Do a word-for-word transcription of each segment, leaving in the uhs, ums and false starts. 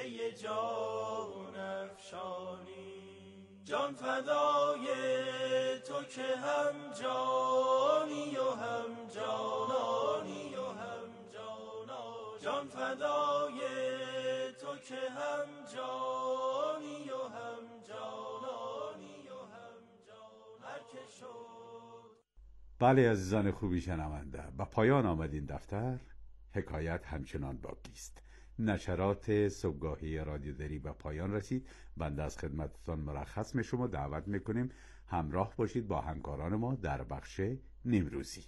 پی جان افشانی. جان فدای تو که هم جانی و هم جانانی و هم جانا. جان فدای تو که هم جانی و هم جانانی و هم جان. هر که شد. بله عزیزان خوبی شنونده، به پایان آمد این دفتر. حکایت همچنان باقی است. نشرات صبحگاهی رادیو دری به پایان رسید. بنده از خدمتتان مرخص می شما دعوت میکنیم همراه باشید با همکاران ما در بخش نیمروزی.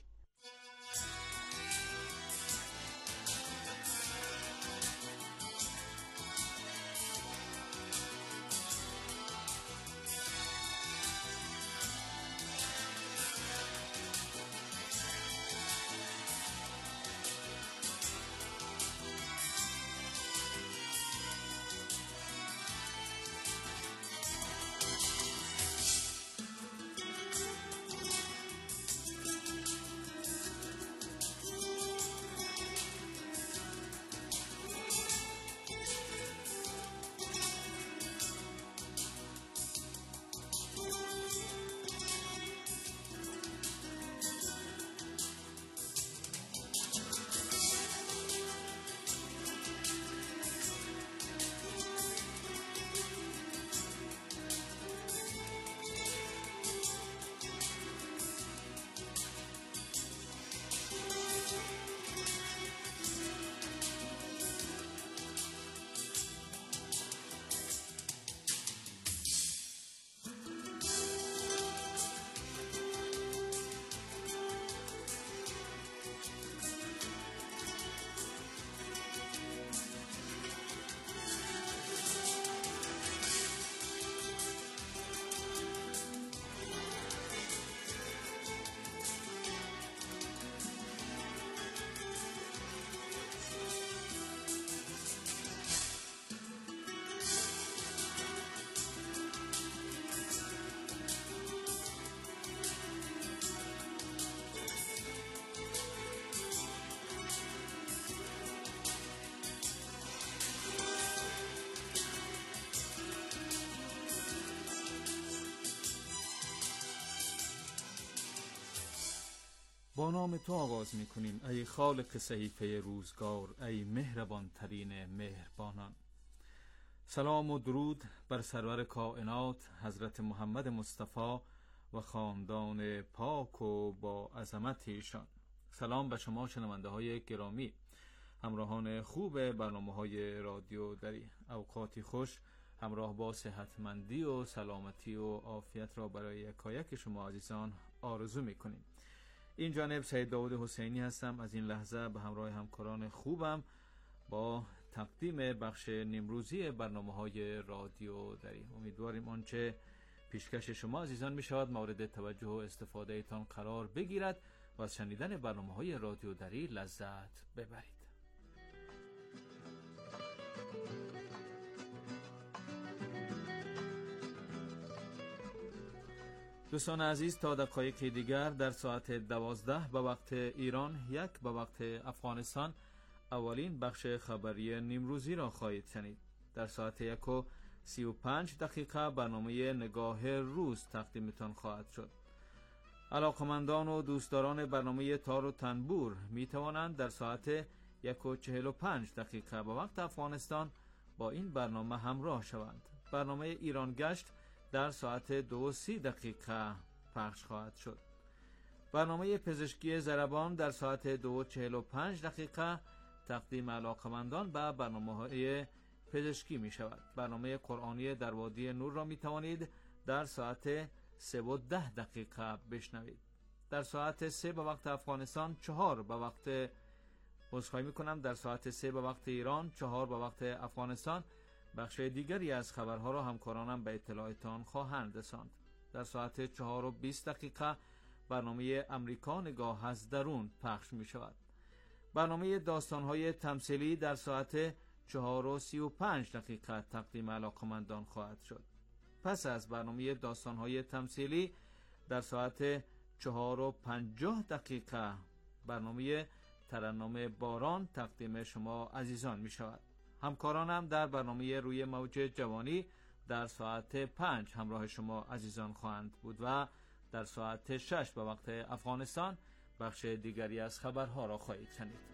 با نام تو آغاز می کنیم ای خالق صحیفه روزگار، ای مهربان ترین مهربانان. سلام و درود بر سرور کائنات حضرت محمد مصطفی و خاندان پاک و با عظمت ایشان. سلام به شما شنونده های گرامی، همراهان خوب برنامه های رادیو دری. اوقاتی خوش همراه با صحتمندی و سلامتی و عافیت را برای یکایک شما عزیزان آرزو می کنیم. این جانب سید داود حسینی هستم. از این لحظه به همراه همکاران خوبم با تقدیم بخش نیمروزی برنامه های رادیو دری. امیدواریم آنچه پیشکش شما عزیزان می شود مورد توجه و استفاده ایتان قرار بگیرد و از شنیدن برنامه های رادیو دری لذت ببرید. دوستان عزیز، تا دقایق دیگر در ساعت دوازده به وقت ایران، یک به وقت افغانستان، اولین بخش خبری نیمروزی را خواهید شنید. در ساعت یک و سی و پنج دقیقه برنامه نگاه روز تقدیمتان خواهد شد. علاقمندان و دوستداران برنامه تار و تنبور می توانند در ساعت یک و چهل و پنج دقیقه به وقت افغانستان با این برنامه همراه شوند. برنامه ایران گشت در ساعت دو و سی دقیقه پخش خواهد شد. برنامه پزشکی ضربان در ساعت دو و چهل و پنج دقیقه تقدیم علاقمندان به برنامه های پزشکی می شود. برنامه قرآنی در وادی نور را می توانید در ساعت سه و ده دقیقه بشنوید. در ساعت سه به وقت افغانستان، چهار به وقت عذرخواهی می کنم در ساعت سه به وقت ایران، چهار به وقت افغانستان بخش دیگری از خبرها را همکارانم به اطلاعتان خواهند رساند. در ساعت چهار و بیست دقیقه برنامه امریکا نگاه از درون پخش می شود. برنامه داستان‌های تمثیلی در ساعت چهار و سی و پنج دقیقه تقدیم علاقمندان خواهد شد. پس از برنامه داستان‌های تمثیلی در ساعت چهار و پنجاه دقیقه برنامه ترنم باران تقدیم شما عزیزان می شود. همکارانم در برنامه روی موج جوانی در ساعت پنج همراه شما عزیزان خواهند بود و در ساعت شش به وقت افغانستان بخش دیگری از خبرها را خواهید شنید.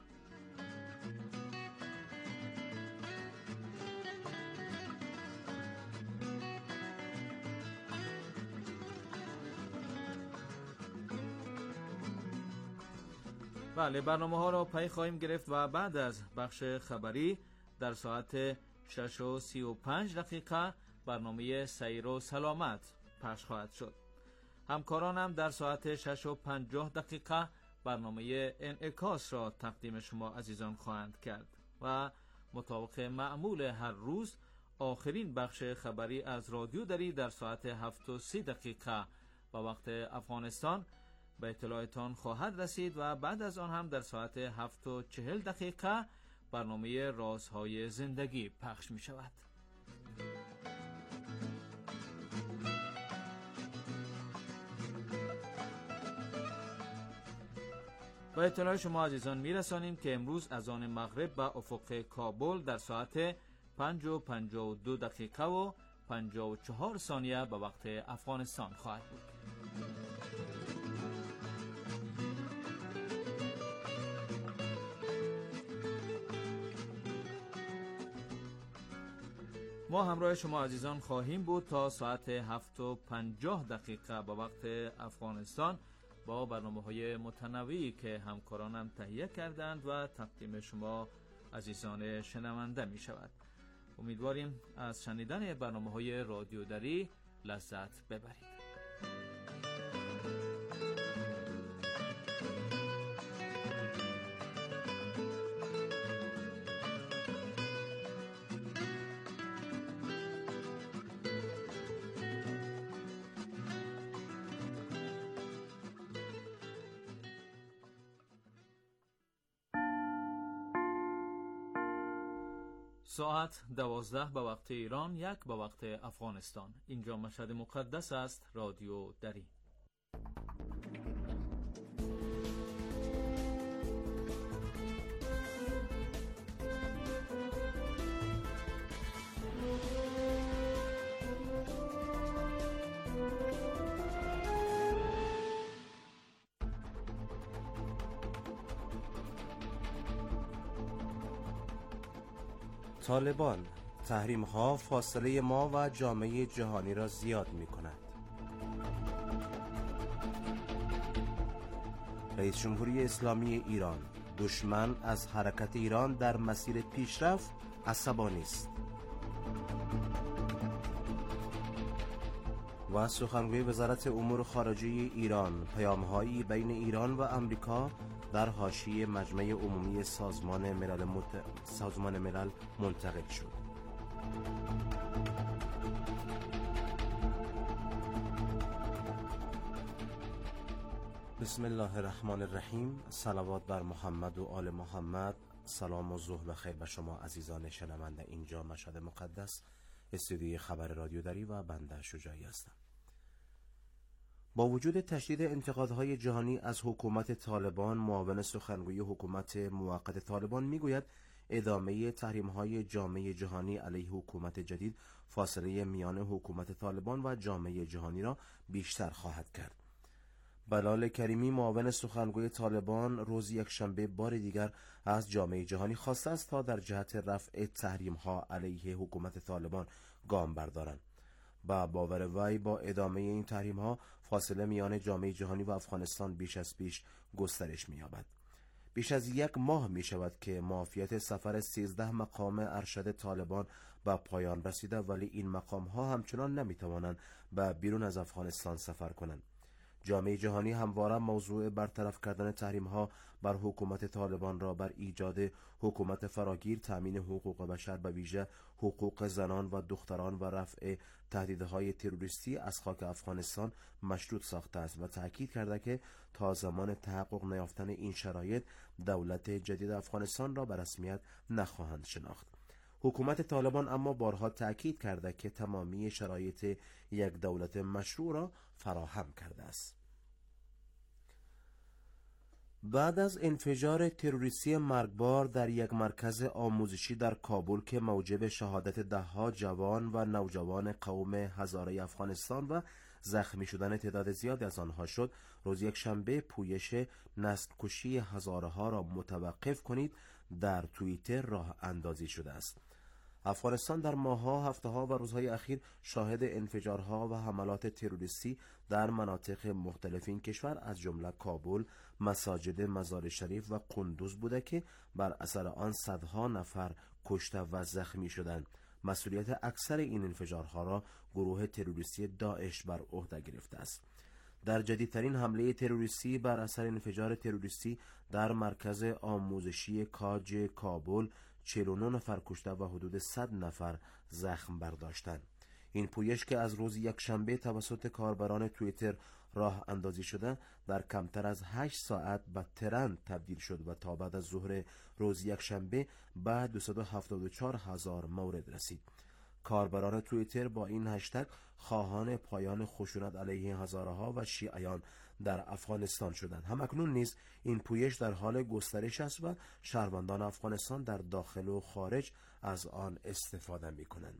بله، برنامه ها را پی خواهیم گرفت و بعد از بخش خبری در ساعت شش و سی و پنج دقیقه برنامه سیر و سلامت پخش خواهد شد. همکارانم در ساعت شش و پنجاه دقیقه برنامه انعکاس را تقدیم شما عزیزان خواهند کرد و مطابق معمول هر روز آخرین بخش خبری از رادیو دری در ساعت هفت و سی دقیقه با وقت افغانستان به اطلاعتان خواهد رسید و بعد از آن هم در ساعت هفت و چهل دقیقه برنامه رازهای زندگی پخش می شود. با اطلاع شما عزیزان می رسانیم که امروز از آن مغرب به افق کابل در ساعت پنج و پنجاه و دو دقیقه و پنجاه و چهار ثانیه به وقت افغانستان خواهد بود. ما همراه شما عزیزان خواهیم بود تا ساعت هفت و پنجاه دقیقه با وقت افغانستان با برنامه‌های متنوعی که همکارانم تهیه کردند و تقدیم شما عزیزان شنونده می شود. امیدواریم از شنیدن برنامه‌های رادیو دری لذت ببرید. ساعت دوازده به وقت ایران، یک به وقت افغانستان. اینجا مشهد مقدس است، رادیو دری. طالبان: تحریم‌ها فاصله ما و جامعه جهانی را زیاد می‌کند. رئیس جمهوری اسلامی ایران: دشمن از حرکت ایران در مسیر پیشرفت عصبانی است. و سخنگوی وزارت امور خارجه ایران: پیام‌هایی بین ایران و آمریکا در حاشیه مجمع عمومی سازمان ملل, مت... سازمان ملل منتقل شد. بسم الله الرحمن الرحیم. صلوات بر محمد و آل محمد. سلام و ظهر بخیر به شما عزیزان شنونده. اینجا مشهد مقدس، استودیوی خبر رادیو دری و بنده شجاعی هستم. با وجود تشدید انتقادهای جهانی از حکومت طالبان، معاون سخنگوی حکومت موقت طالبان میگوید ادامه تحریم‌های جامعه جهانی علیه حکومت جدید فاصله میان حکومت طالبان و جامعه جهانی را بیشتر خواهد کرد. بلال کریمی، معاون سخنگوی طالبان، روز یکشنبه بار دیگر از جامعه جهانی خواسته است تا در جهت رفع تحریم‌ها علیه حکومت طالبان گام بردارند. با باور وی با ادامه این تحریم ها فاصله میان جامعه جهانی و افغانستان بیش از پیش گسترش می‌یابد. بیش از یک ماه می شود که معافیت سفر سیزده مقام ارشد طالبان به پایان رسیده، ولی این مقام ها همچنان نمی توانند به بیرون از افغانستان سفر کنند. جامعه جهانی همواره موضوع برطرف کردن تحریم ها بر حکومت طالبان را بر ایجاد حکومت فراگیر، تامین حقوق بشر به ویژه حقوق زنان و دختران و رفع تهدیدهای تروریستی از خاک افغانستان مشروط ساخته است و تاکید کرده که تا زمان تحقق نیافتن این شرایط دولت جدید افغانستان را به رسمیت نخواهند شناخت. حکومت طالبان اما بارها تأکید کرده که تمامی شرایط یک دولت مشروع را فراهم کرده است. بعد از انفجار تروریستی مرگبار در یک مرکز آموزشی در کابل که موجب شهادت ده‌ها جوان و نوجوان قوم هزاره افغانستان و زخمی شدن تعداد زیادی از آنها شد، روز یکشنبه پویش نسل کشی هزاره ها را متوقف کنید در توییتر راه اندازی شده است. افغانستان در ماه‌ها، هفته‌ها و روزهای اخیر شاهد انفجارها و حملات تروریستی در مناطق مختلف این کشور از جمله کابل، مساجد مزار شریف و قندوز بوده که بر اثر آن صدها نفر کشته و زخمی شدند. مسئولیت اکثر این انفجارها را گروه تروریستی داعش بر عهده گرفته است. در جدیدترین حمله تروریستی بر اثر انفجار تروریستی در مرکز آموزشی کاج کابل چهل و نه نفر کشته و حدود صد نفر زخم برداشتند. این پویش که از روز یکشنبه توسط کاربران توییتر راه اندازی شده در کمتر از هشت ساعت به ترند تبدیل شد و تا بعد از ظهر روز یکشنبه به دویست و هفتاد و چهار هزار مورد رسید. کاربران توییتر با این هشتگ خواهان پایان خشونت علیه هزاره ها و شیعیان در افغانستان شدند. همکنون نیز این پویش در حال گسترش است و شهروندان افغانستان در داخل و خارج از آن استفاده می کنند.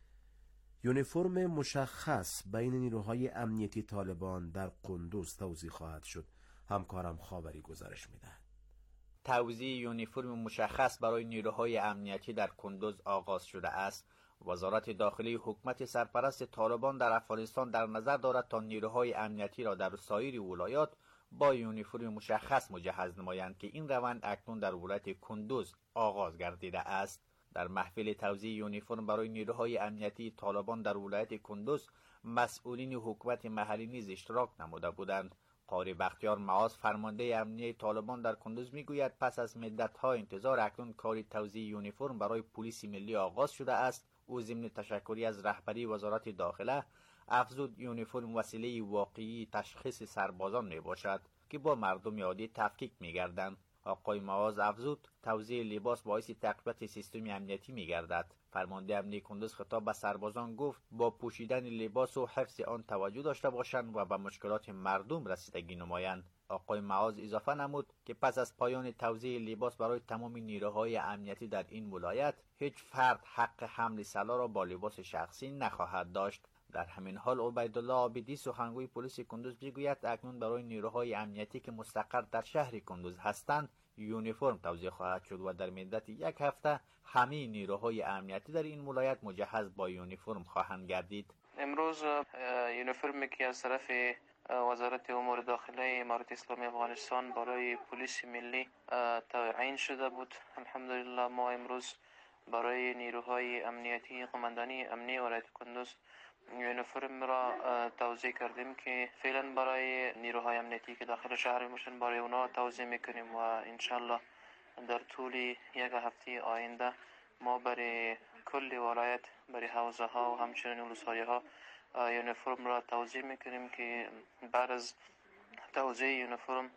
یونیفرم مشخص بین نیروهای امنیتی طالبان در قندوز توزیع خواهد شد. همکارم خاوری گزارش می‌دهد. توزیع یونیفرم مشخص برای نیروهای امنیتی در قندوز آغاز شده است. وزارت داخلی حکومت سرپرست طالبان در افغانستان در نظر دارد تا نیروهای امنیتی را در سایر ولایات با یونیفرم مشخص مجهز نمایند که این روند اکنون در ولایت قندوز آغاز گردیده است. در محفل توزیع یونیفرم برای نیروهای امنیتی طالبان در ولایت قندوز مسئولین حکومت محلی نیز اشتراک نموده بودند. قاری بختیار معاذ فرمانده امنیه طالبان در قندوز میگوید پس از مدت‌ها انتظار اکنون کار توزیع یونیفرم برای پلیس ملی آغاز شده است. او ضمن تشکری از رهبری وزارت داخله افزود یونیفرم وسیله واقعی تشخیص سربازان می باشد که با مردم عادی تفکیک می گردند. آقای معاذ افزود توزیع لباس باعث تقویت سیستم امنیتی می گردد. فرمانده امنیه قندوز خطاب به سربازان گفت با پوشیدن لباس و حفظ آن توجه داشته باشند و به مشکلات مردم رسیدگی نمایند. آقای معاذ اضافه نمود که پس از پایان توزیع لباس برای تمام نیروهای امنیتی در این ولایت هیچ فرد حق حمل سلاح را با لباس شخصی نخواهد داشت. در همین حال عبیدالله عابدی سخنگوی پلیس قندوز میگوید اکنون برای نیروهای امنیتی که مستقر در شهر قندوز هستند یونیفرم توزیع خواهد شد و در مدت یک هفته همه نیروهای امنیتی در این ولایت مجهز با یونیفرم خواهند گردید. امروز یونیفرمی که از طرف وزارت امور داخله امارت اسلامی افغانستان برای پلیس ملی تعیین شده بود. الحمدلله ما امروز برای نیروهای امنیتی قماندانی امنی ولایت قندوز یونیفرم را توزیع کردیم که فعلا برای نیروهای امنیتی که داخل شهر میشن برای اونا توزیع میکنیم و انشالله در طول یک هفته آینده ما برای کل ولایت برای حوزه ها و همچنین ولسوالی ها یونیفرم را توزیع میکنیم که بعد از توزیع یونیفرم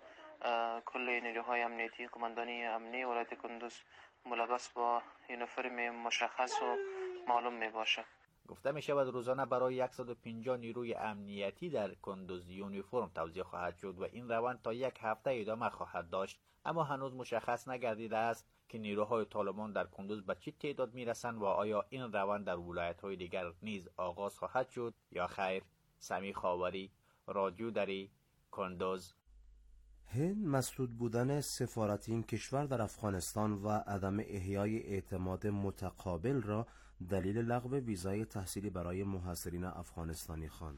کل نیروهای امنیتی قماندانی امنی ولایت قندوز ملبس با یونیفرم مشخص و معلوم می باشه. گفته می شود روزانه برای صد و پنجاه نیروی امنیتی در قندوز یونیفرم توزیع خواهد شد و این روند تا یک هفته ادامه خواهد داشت. اما هنوز مشخص نگردیده است که نیروهای طالبان در قندوز به چه تعداد می رسند و آیا این روند در ولایت‌های دیگر نیز آغاز خواهد شد یا خیر. سمی خاوری، رادیو دری، قندوز. هند مسدود بودن سفارت این کشور در افغانستان و عدم احیای اعتماد متقابل را دلیل لغو ویزای تحصیلی برای مهاجرین افغانستانی خواند.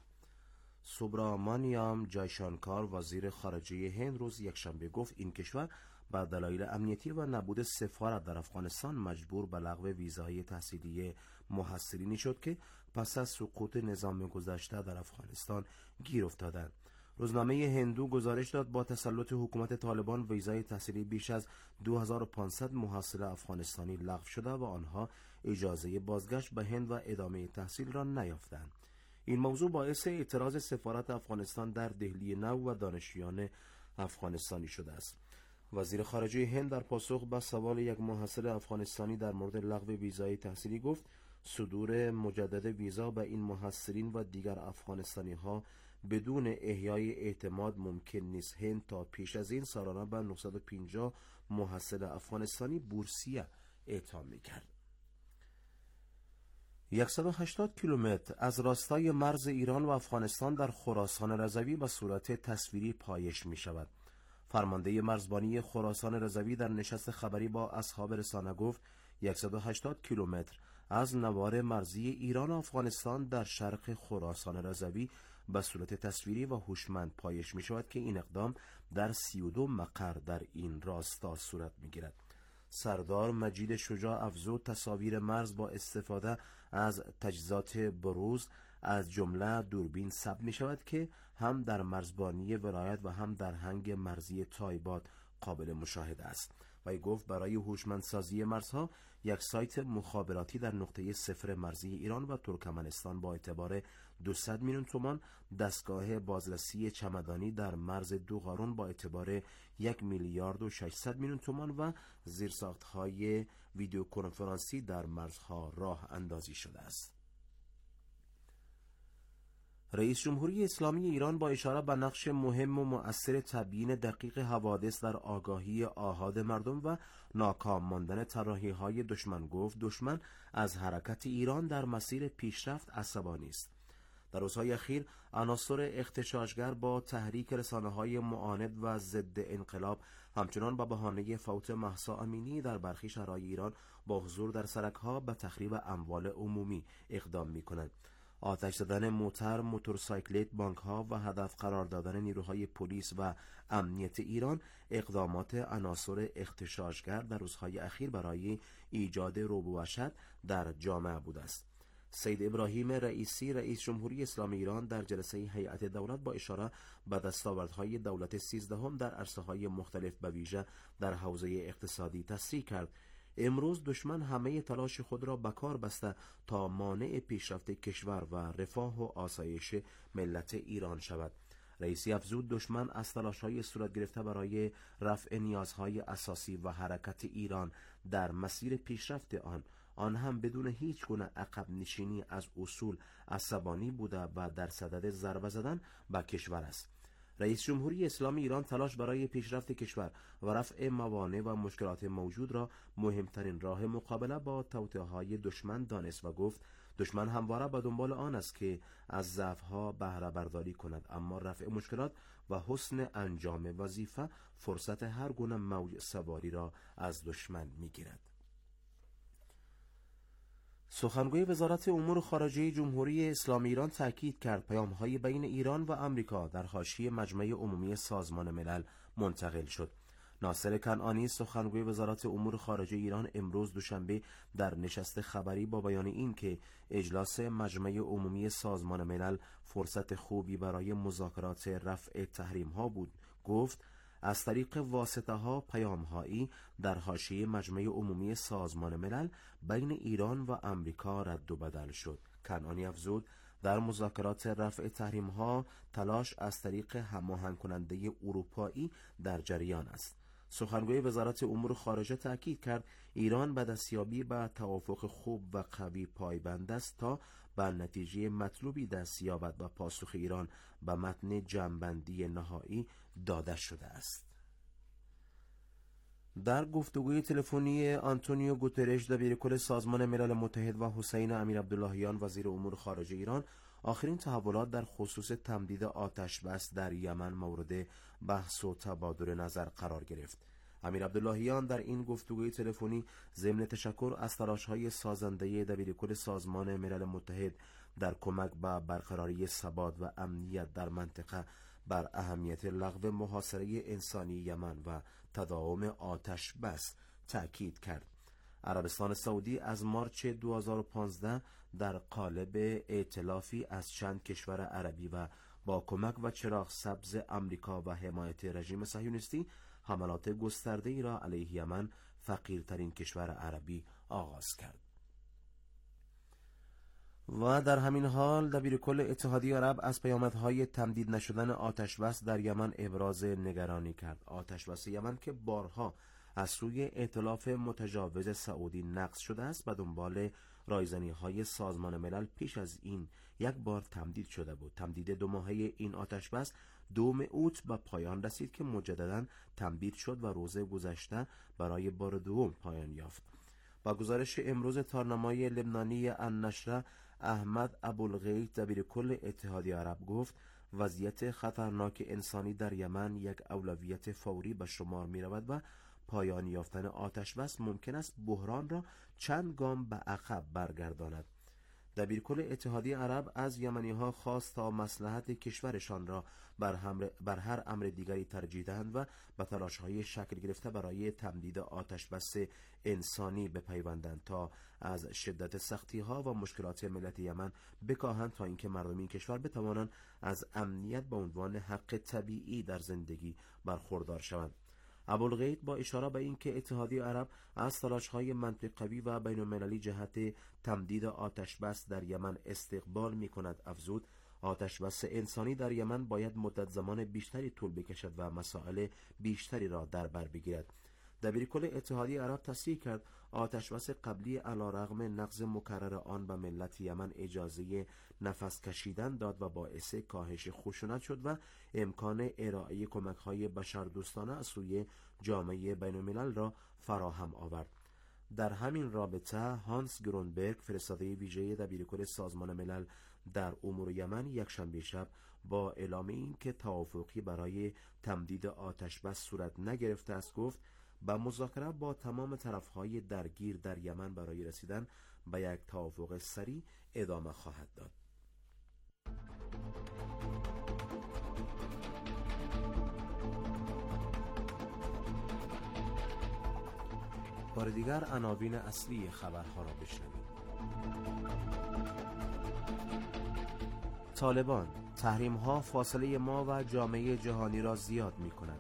سوبرامانیام جایشانکار وزیر خارجه هند روز یکشنبه گفت این کشور به دلایل امنیتی و نبود سفارت در افغانستان مجبور به لغو ویزای تحصیلی مهاجرینی شد که پس از سقوط نظام گذشته در افغانستان گیر افتادند. روزنامه هندو گزارش داد با تسلط حکومت طالبان ویزای تحصیلی بیش از دو هزار و پانصد محصل افغانستانی لغو شده و آنها اجازه بازگشت به هند و ادامه تحصیل را نیافتند. این موضوع باعث اعتراض سفارت افغانستان در دهلی نو و دانشجویان افغانستانی شده است. وزیر خارجه هند در پاسخ به سوال یک محصل افغانستانی در مورد لغو ویزای تحصیلی گفت صدور مجدد ویزا به این محصلین و دیگر افغانستانی ها بدون احیای اعتماد ممکن نیست. هند تا پیش از این سالانه به نهصد و پنجاه محصل افغانستانی بورسیه اعطا می‌کرد. صد و هشتاد کیلومتر از راستای مرز ایران و افغانستان در خراسان رضوی به صورت تصویری پایش می شود. فرمانده مرزبانی خراسان رضوی در نشست خبری با اصحاب رسانه گفت صد و هشتاد کیلومتر از نوار مرزی ایران و افغانستان در شرق خراسان رضوی به صورت تصویری و هوشمند پایش می شود که این اقدام در سی و دو مقر در این راستا صورت می گیرد. سردار مجید شجاع افزود تصاویر مرز با استفاده از تجهیزات بروز از جمله دوربین ثبت می شود که هم در مرزبانی ولایت و هم در هنگ مرزی تایبات قابل مشاهده است. و گفت برای هوشمندسازی مرزها یک سایت مخابراتی در نقطه صفر مرزی ایران و ترکمنستان با اعتبار دویست میلیون تومان، دستگاه بازرسی چمدانی در مرز دو قارون با اعتبار یک میلیارد و ششصد میلیون تومان و زیرساختهای ویدیو کنفرانسی در مرزها راه اندازی شده است. رئیس جمهوری اسلامی ایران با اشاره به نقش مهم و مؤثر تبیین دقیق حوادث در آگاهی آحاد مردم و ناکام ماندن طراحی‌های دشمن گفت دشمن از حرکت ایران در مسیر پیشرفت عصبانی است. در روزهای اخیر عناصر اغتشاشگر با تحریک رسانه‌های معاند و ضد انقلاب همچنان به بهانه فوت مهسا امینی در برخی شهرهای ایران با حضور در سرک‌ها به تخریب اموال عمومی اقدام می‌کنند. آتش زدن موتر، موتورسایکلت، بانک‌ها و هدف قرار دادن نیروهای پلیس و امنیت ایران اقدامات عناصر اغتشاشگر در روزهای اخیر برای ایجاد رعب و وحشت در جامعه بوده است. سید ابراهیم رئیسی رئیس جمهوری اسلامی ایران در جلسه هیئت دولت با اشاره به دستاوردهای دولت سیزدهم در عرصه‌های مختلف به ویژه در حوزه اقتصادی تصریح کرد. امروز دشمن همه تلاش خود را به کار بسته تا مانع پیشرفت کشور و رفاه و آسایش ملت ایران شود. رئیسی افزود دشمن از تلاش‌های صورت گرفته برای رفع نیازهای اساسی و حرکت ایران در مسیر پیشرفت آن آن هم بدون هیچ گونه عقب نشینی از اصول عصبانی بوده و در صدد ضربه زدن به کشور است. رئیس جمهوری اسلامی ایران تلاش برای پیشرفت کشور و رفع موانع و مشکلات موجود را مهمترین راه مقابله با توطئه‌های دشمن دانست و گفت دشمن همواره به دنبال آن است که از ضعف‌ها بهره برداری کند، اما رفع مشکلات و حسن انجام وظیفه فرصت هر گونه موج سواری را از دشمن می‌گیرد. سخنگوی وزارت امور خارجه جمهوری اسلامی ایران تاکید کرد پیام‌های بین ایران و آمریکا در حاشیه مجمع عمومی سازمان ملل منتقل شد. ناصر کنعانی سخنگوی وزارت امور خارجه ایران امروز دوشنبه در نشست خبری با بیان این که اجلاس مجمع عمومی سازمان ملل فرصت خوبی برای مذاکرات رفع تحریم‌ها بود گفت از طریق واسطه ها پیام هایی در حاشیه مجمع عمومی سازمان ملل بین ایران و آمریکا رد و بدل شد. کنعانی افزود در مذاکرات رفع تحریم ها تلاش از طریق هماهنگ کننده اروپایی در جریان است. سخنگوی وزارت امور خارجه تاکید کرد ایران به دستیابی به توافق خوب و قوی پایبند است تا به نتیجه مطلوبی دست یابد و پاسخ ایران به متن جمع‌بندی نهایی داده شده است. در گفتگوی تلفنی آنتونیو گوترش دبیرکل سازمان ملل متحد و حسین امیر عبداللهیان وزیر امور خارجه ایران آخرین تحولات در خصوص تمدید آتش بس در یمن مورد بحث و تبادل نظر قرار گرفت. امیر عبداللهیان در این گفتگوی تلفنی ضمن تشکر از تلاش‌های سازنده دبیرکل سازمان ملل متحد در کمک به برقراری ثبات و امنیت در منطقه بر اهمیت لغو محاصره انسانی یمن و تداوم آتش بس تأکید کرد. عربستان سعودی از مارچ دو هزار و پانزده در قالب ائتلافی از چند کشور عربی و با کمک و چراغ سبز امریکا و حمایت رژیم صهیونیستی حملات گسترده ای را علیه یمن فقیرترین کشور عربی آغاز کرد. و در همین حال دبیرکل اتحادیه عرب از پیامدهای تمدید نشدن آتش بس در یمن ابراز نگرانی کرد. آتش بس یمن که بارها از سوی ائتلاف متجاوز سعودی نقض شده است به دنبال رایزنی‌های سازمان ملل پیش از این یک بار تمدید شده بود. تمدید دو ماهه این آتش بس دوم اوت به پایان رسید که مجددا تمدید شد و روز گذشته برای بار دوم پایان یافت. با گزارش امروز تارنمای لبنانی النشره، احمد ابوالغیث دبیرکل اتحادیه عرب گفت وضعیت خطرناک انسانی در یمن یک اولویت فوری به شمار می رود و پایان یافتن آتش بس ممکن است بحران را چند گام به عقب برگرداند. دبیرکل اتحادیه عرب از یمنی ها خواست تا مصلحت کشورشان را بر, بر هر امر دیگری ترجیح دهند و به تلاش های شکل گرفته برای تمدید آتش بس انسانی بپیوندند تا از شدت سختی ها و مشکلات ملت یمن بکاهند تا اینکه مردم این کشور بتوانند از امنیت به عنوان حق طبیعی در زندگی برخوردار شوند. ابوالغیث با اشاره به اینکه اتحادیه عرب از تلاش‌های منطقوی و بین‌المللی جهت تمدید آتش بس در یمن استقبال می‌کند افزود آتش بس انسانی در یمن باید مدت زمان بیشتری طول بکشد و مسائل بیشتری را در بر بگیرد. دبیرکل اتحادیه عرب تصریح کرد آتش بس قبلی علیرغم نقض مکرر آن به ملت یمن اجازه نفس کشیدن داد و باعث کاهش خشونت شد و امکان ارائه کمک‌های بشردوستانه از سوی جامعه بین‌الملل را فراهم آورد. در همین رابطه هانس گرونبرگ فرستاده ویژه دبیرکل سازمان ملل در امور یمن یکشنبه شب با اعلام اینکه توافقی برای تمدید آتش بس صورت نگرفته است گفت با مذاکره با تمام طرف‌های درگیر در یمن برای رسیدن به یک توافق سریع ادامه خواهد داد. بار دیگر عناوین اصلی خبرها را بشنوید. طالبان: تحریم‌ها فاصله ما و جامعه جهانی را زیاد می‌کند.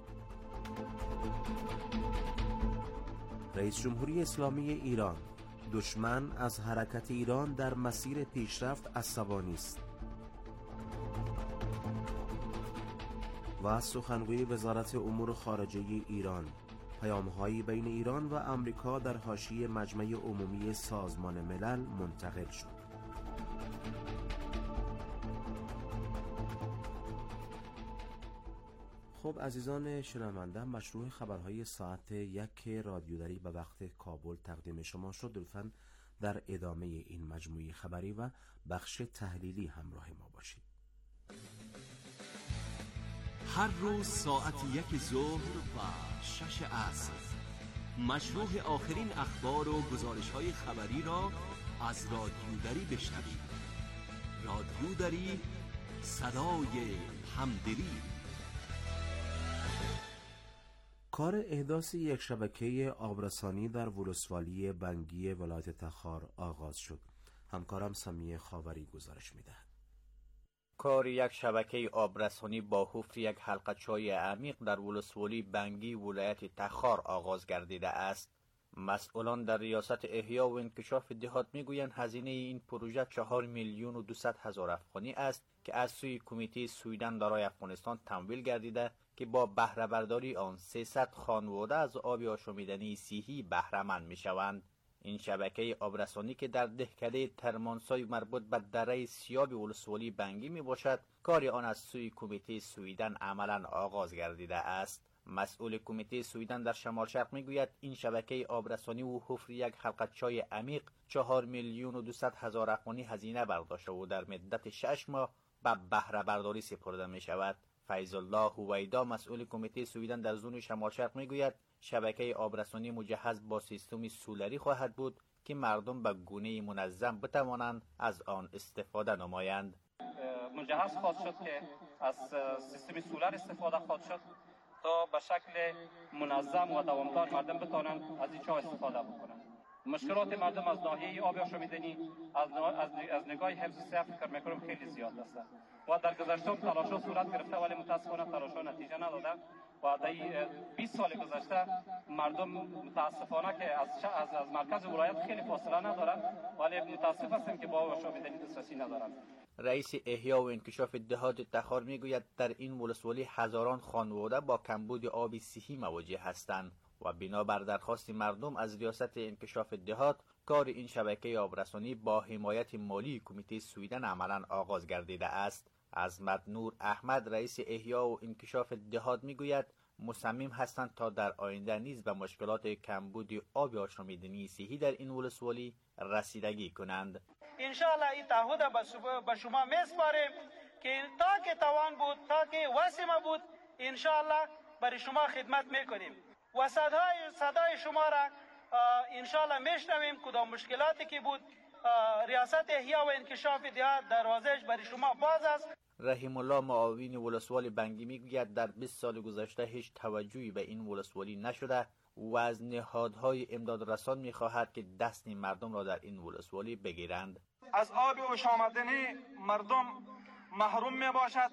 رئیس جمهوری اسلامی ایران: دشمن از حرکت ایران در مسیر پیشرفت عصبانی است. و سخنگوی وزارت امور خارجه ایران: پیام‌هایی بین ایران و آمریکا در حاشیه مجمع عمومی سازمان ملل منتقل شد. خب عزیزان شنونده، مشروع خبرهای ساعت یک رادیودری به وقت کابل تقدیم شما شد. لطفاً در ادامه این مجموعه خبری و بخش تحلیلی همراه ما باشید. هر روز ساعت یک ظهر و شش عصر مشروع آخرین اخبار و گزارش‌های خبری را از رادیودری بشنوید. رادیودری، صدای همدلی. کار احداث یک شبکه آبرسانی در ولسوالی بنگی ولایت تخار آغاز شد. همکارم سمیه خاوری گزارش می‌دهد. کار یک شبکه آبرسانی با حفر یک حلقه‌چای عمیق در ولسوالی بنگی ولایت تخار آغاز گردیده است. مسئولان در ریاست احیا و انکشاف دهات میگویند هزینه این پروژه چهار میلیون و دویست هزار افغانی است که از سوی کمیته سویدن برای افغانستان تمویل گردیده که با بهره برداری آن سیصد خانواده از آب آشامیدنی صحی بهره مند میشوند. این شبکه آبرسانی که در دهکده ترمانسای مربوط به دره سیاب ولسوالی بنگی می باشد، کار آن از سوی کمیته سویدن عملا آغاز گردیده است. مسئول کمیته سویدن در شمال شرق می گوید این شبکه آبرسانی و حفر یک حلقه‌چای عمیق چهار میلیون و دویست هزار افغانی هزینه برداشته و در مدت شش ماه به بهره برداری سپرده می شود. فیض الله هویدا مسئول کمیته سویدن در زون شمال شرق می گوید شبکه آبرسانی مجهز با سیستم سولری خواهد بود که مردم به گونه منظم بتوانند از آن استفاده نمایند. مجهز خواهد شد که از سیستم سولر استفاده خواهد شد تا به شکل منظم و دوامدار مردم بتوانند از این چاه استفاده بکنند. مشکلات مردم از ناحیه آب آشامیدنی از از از نگاه حفظ صحت فکر می‌کنم خیلی زیاد است و در گذشته تلاش‌ها صورت گرفته ولی متأسفانه تلاش‌ها نتیجه نداده و در بیست سال گذشته مردم متأسفانه که از از از مرکز ولایت خیلی فاصله ندارند ولی متأسف هستیم که با آب آشامیدنی دسترسی ندارند. رئیس احیا و انکشاف دهات تخار میگوید در این ولسوالی هزاران خانواده با کمبود آب صحی مواجه هستند و بنابر درخواست مردم از ریاست انکشاف دهات کار این شبکه آبرسانی با حمایت مالی کمیته سویدن عملاً آغاز گردیده است. عظمت نور احمد رئیس احیا و انکشاف دهات میگوید مصمم هستند تا در آینده نیز به مشکلات کمبود آب آشامیدنی صحی در این ولسوالی رسیدگی کنند. انشاءالله این تعهد به شما میسپاریم که تا که توان بود، تا که وسیمه بود، انشاءالله برای شما خدمت میکنیم و صدای صدای شما را انشاءالله میشنویم. کدام مشکلاتی که بود ریاست احیا و انکشاف دهات دروازهش برای شما باز است. رحیم الله معاون ولسوالی بنگی میگوید در بیست سال گذشته هیچ توجهی به این ولسوالی نشده و از نهادهای امداد رسان میخواهد که دست مردم را در این ولسوالی بگیرند. از آب آشامیدنی مردم محروم می باشد.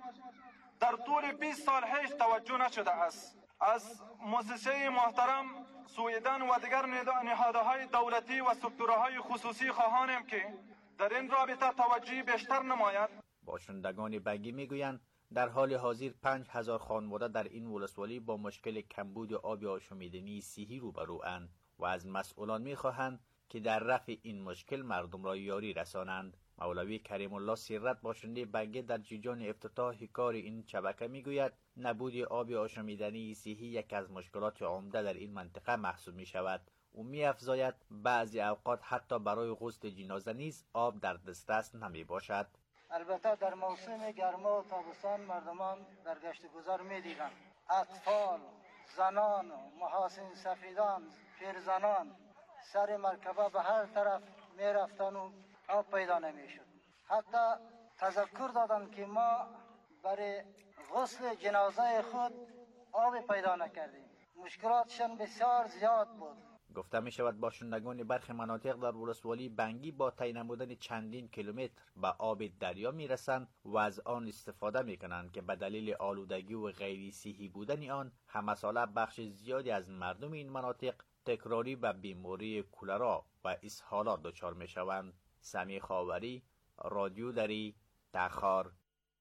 در طول بیست سال هیچ توجه نشده است. از مؤسسه محترم سویدن و دیگر نهادهای دولتی و سکتورهای خصوصی خواهانیم که در این رابطه توجهی بیشتر نماید. باشندگان بنگی میگویند در حال حاضر پنج هزار خانواده در این ولسوالی با مشکل کمبود آب آشامیدنی صحی روبروند و از مسئولان میخواهند که در رفع این مشکل مردم را یاری رسانند. مولوی کریم الله سیرت باشنده بنگی در جریان افتتاح کار این شبکه میگوید نبود آب آشامیدنی صحی یک از مشکلات عمده در این منطقه محسوب می شود. او می افزاید بعضی اوقات حتی برای غسل جنازه نیز آب در دسترس نمی باشد. البته در موسم گرما و تابستان مردمان در گشت گذار می دیدند. اطفال، زنان، محاسن سفیدان، پیرزنان سر مرکبه به هر طرف می رفتن و آب پیدا نمی شد. حتی تذکر دادن که ما برای غسل جنازه خود آب پیدا نکردیم. مشکلاتشان بسیار زیاد بود. گفته می شود باشندگان برخی مناطق در ولسوالی بنگی با طی نمودن چندین کیلومتر به آب دریا می رسند و از آن استفاده می کنند که به دلیل آلودگی و غیر صحی بودن آن همه ساله بخش زیادی از مردم این مناطق تکراری به بیماری کولرا و اسهالات دچار می شوند. سمی خاوری، رادیو دری، تخار.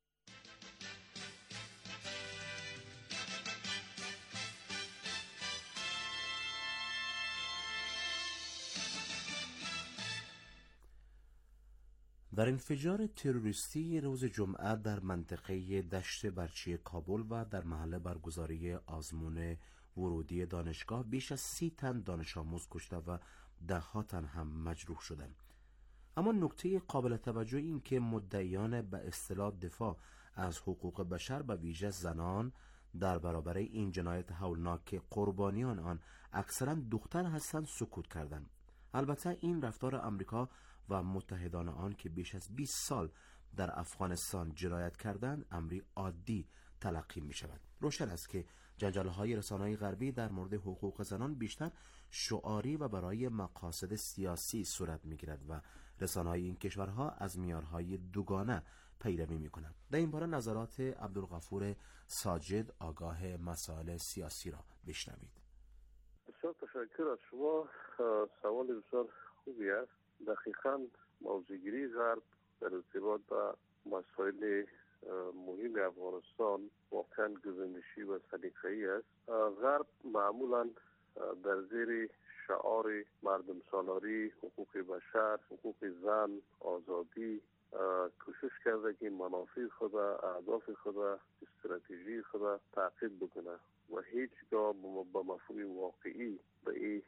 در انفجار تروریستی روز جمعه در منطقه دشت برچی کابل و در محل برگزاری آزمون ورودی دانشگاه بیش از سی تن دانش آموز کشته و ده ها تن هم مجروح شدند. اما نکته قابل توجه این که مدعیان به اصطلاح دفاع از حقوق بشر به ویژه زنان در برابر این جنایت هولناک که قربانیان آن اکثرا دختر هستند سکوت کردند. البته این رفتار آمریکا و متحدان آن که بیش از بیست سال در افغانستان جنایت کردند امری عادی تلقی می شود. روشن است که جنجال‌های رسانه‌های غربی در مورد حقوق زنان بیشتر شعاری و برای مقاصد سیاسی صورت می‌گیرد و رسانه‌های این کشورها از معیارهای دوگانه پیروی می‌کنند. در این باره نظرات عبدالغفور ساجد آگاه مسائل سیاسی را بشنوید. بسیار تشکر از شما. سوال بسیار خوبی است. دقیقاً موضوعگیری غرب در ارتباط با مسائل مهم افغانستان واقعا گزینشی و سلیقه‌ای است. غرب معمولاً در زیر شعار مردم سالاری، حقوق بشر، حقوق زن، آزادی کوشش کرده که منافع خود، اهداف خود، استراتژی خود تعقیب بکنه و هیچگاه با مفهوم واقعی به این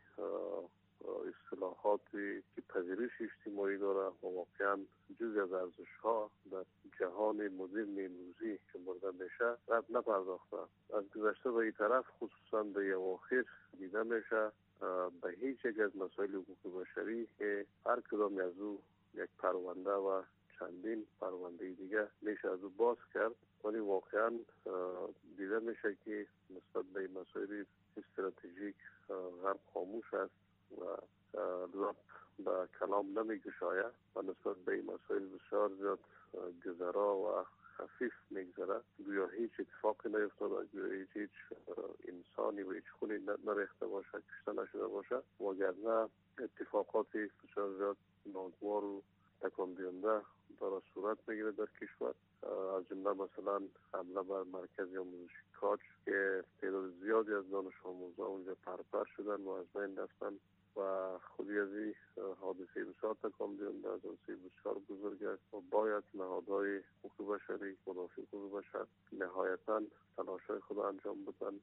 اصطلاحاتی که پذیرش اجتماعی داره و واقعا جزئی از ارزش‌ها در جهان مدرن امروزی که مورد میشه رد نپرداخته. از گذشته به این طرف خصوصا در اواخر دیده میشه به هیچ یک از مسائل حقوق بشری که هر کدام از او یک پرونده و چندین پرونده دیگه میشه از او باز کرد، ولی واقعا دیده میشه که نسبت به این مسائل استراتژیک غرب خاموش است و لب به کلام نمیگشاید و نسبت به این مسائل بسیار زیاد گذرا و خفیف میگذره. گویا هیچ اتفاقی نیفتاده، گویا هیچ هیچ انسانی و هیچ خونی نریخته باشه، کشته نشده باشه، وگرنه اتفاقات بسیار زیاد ناگوار و تکان دهنده داره صورت میگیره در کشور. از جمله مثلا حمله بر مرکز آموزشی کاج که تعداد زیادی از دانش آموزان اونجا پرپر شدن و از بین رفتن و خودی از این حادثه بسیار تکان دهنده است، حادثه بسیار بزرگ است و باید نهادهای حقوق بشری، مدافع حقوق بشر نهایتاً تلاش‌های خود انجام بدن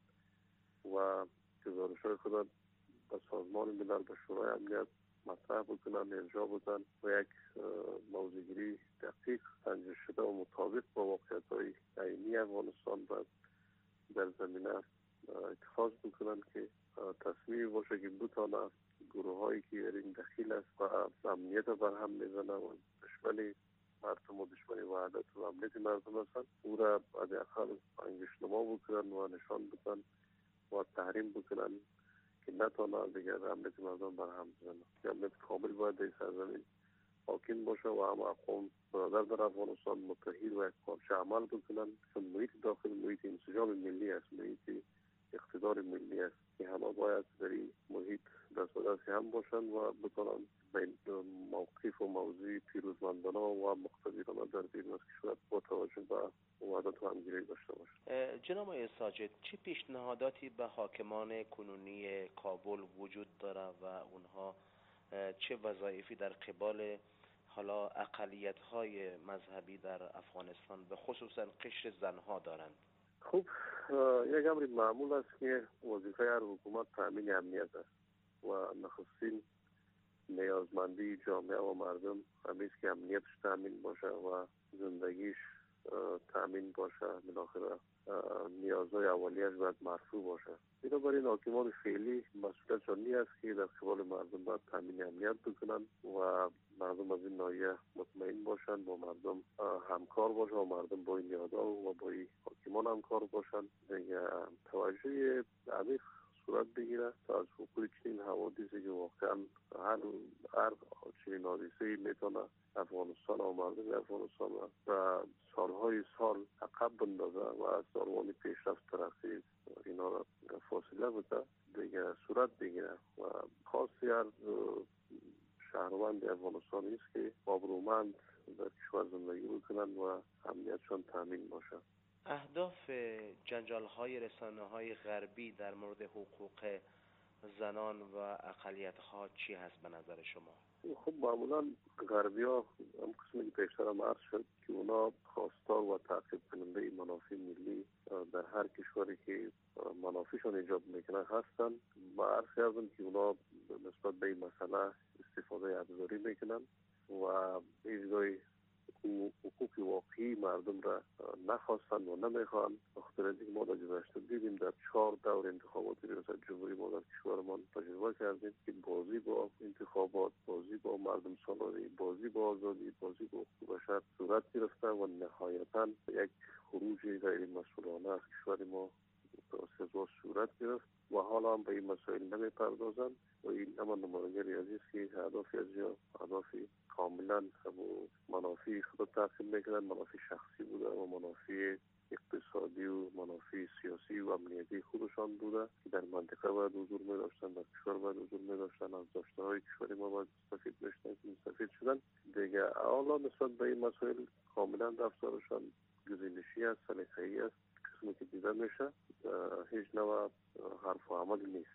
و گزارش‌های خود به سازمان ملل به شورای امنیت مطرح بکنن، ارجاع بدن و یک موضوعگیری دقیق سنجش شده و مطابق با واقعیت‌های عینی افغانستان باید در زمینه اتخاذ بکنن که تصمیم باشه که بتونه گروه هایی که در این دخیل است و امنیت برهم میزنه و دشمن مردم و دشمن وحدت و امنیت مردم هستند او را حداقل انگشتنما بکنن و نشان بدن و تحریم بکنن که نتونه دیگر امنیت مردم برهم بزنه. امنیت کامل باید در سرزمین حاکم باشه و همه اقوام برادر در افغانستان متحد و یک پارچه عمل بکنن، چون محیط داخل محیط انسجام ملی است، محیط اقتدار ملی است که همه باید در این محیط دست به دست هم باشن و بتونن بین موقف و موضوع پیروزمندانه و مقتدرانه در بیرون از کشور با توجه به وحدت و همگیری داشته باشند. جناب آقای ساجد، چه پیشنهاداتی به حاکمان کنونی کابل وجود داره و اونها چه وظایفی در قبال حالا اقلیت‌های مذهبی در افغانستان به خصوصا قشر زنها دارند؟ خب یک امر معمول است که وظیفه هر حکومت تامین امنیت است و نخستین نیازمندی جامعه و مردم همیشه که امنیتش تامین باشه و زندگیش تامین باشه، بالاخره نیازهای اولیه‌اش باید مرفوع باشه. بنابراین حاکمان فعلی مسئولیتشان این است که در قبال مردم باید تامین امنیت بکنن و مردم از این ناحیه مطمئن باشن، با مردم همکار باشن و مردم با این نیازها و با این حاکمان همکار باشن. دیگه توجه عمیق صورت بگیره تا از وقوع چنین حوادثی که واقعا هر هر چنین حادثه‌ای میتونه افغانستان و مردم افغانستان و سالهای سال عقب بندازه و از داروان پیشرفت ترقی اینا را فاصله بده، دیگه صورت بگیره و خاصی هر شهروند افغانستانی است که آبرومند در کشور زندگی بکنن و امنیتشان تامین باشه. اهداف جنجال‌های رسانه‌های غربی در مورد حقوق زنان و اقلیت‌ها چی هست به نظر شما؟ خب معمولا غربی ها هم قسمی که پیشتر هم عرض شد که اونا خواستار و تعقیب کننده منافع ملی در هر کشوری که منافعشون ایجاب میکنه هستن و عرض کردم که اونا نسبت به این مسئله استفاده ابزاری میکنن و هیچگاهی حقوق واقعی مردم را نخواستن و نمیخوان. بخاطر اینکه ما در گذشته دیدیم در چهار دور انتخاباتی ریاست جمهوری ما در کشورمان تجربه کردیم که بازی با انتخابات، بازی با مردم سالاری، بازی با آزادی، بازی با حقوق بشر صورت گرفته و نهایتا یک خروج غیر مسئولانه از کشور ما سزا صورت گرفت و حالا هم به این مسائل نمیپردازند و این همان نمایندگی عزیز که اهدافی از یا اهدافی کاملا منافع خود تعقیب میکنند، منافع شخصی بوده و منافع اقتصادی و منافع سیاسی و امنیتی خودشان بوده که در منطقه باید حضور می داشتن، در کشور باید حضور می داشتن، از داشته های کشوری ما باید مستفید میشتن که مستفید شدن. دیگه حالا نسبت به این مسائل کاملا رفتارشان گزینشی است، سلیقه‌ای است، قسمی که دیده میشه هیچ نوع حرف و عمل نیست.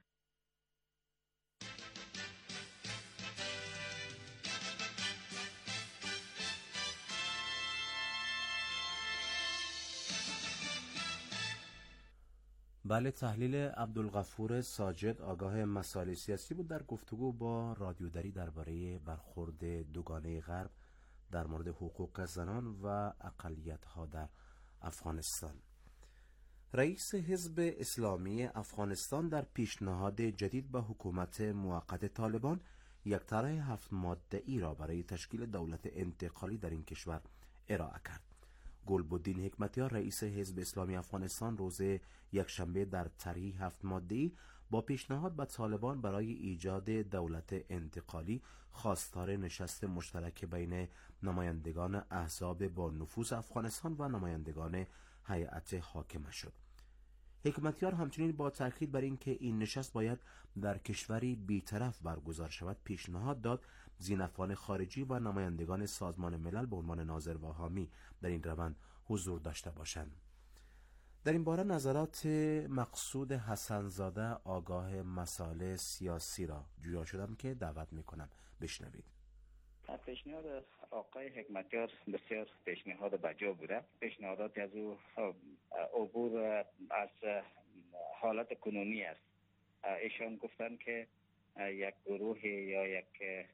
بله، تحلیل عبدالغفور ساجد آگاه مسائل سیاسی بود در گفتگو با رادیو دری درباره برخورد دوگانه غرب در مورد حقوق زنان و اقلیت‌ها در افغانستان. رئیس حزب اسلامی افغانستان در پیشنهاد جدید به حکومت موقت طالبان یک طرح هفت ماده ای را برای تشکیل دولت انتقالی در این کشور ارائه کرد. گلبدین حکمتیار رئیس حزب اسلامی افغانستان روز یکشنبه در طرح هفت ماده‌ای با پیشنهاد به طالبان برای ایجاد دولت انتقالی خواستار نشست مشترک بین نمایندگان احزاب با نفوذ افغانستان و نمایندگان هیئت حاکمه شد. حکمتیار همچنین با تاکید بر اینکه این نشست باید در کشوری بی‌طرف برگزار شود پیشنهاد داد زینفان خارجی و نمایندگان سازمان ملل به عنوان ناظر و حامی در این روند حضور داشته باشند. در این باره نظرات مقصود حسنزاده آگاه مسائل سیاسی را جویا شدم که دعوت میکنم بشنوید. پیشنهاد آقای حکمتیار بسیار پیشنهاد بجا بوده. پیشنهادات از او عبور از حالت کنونی است. ایشان گفتن که یک گروه یا یک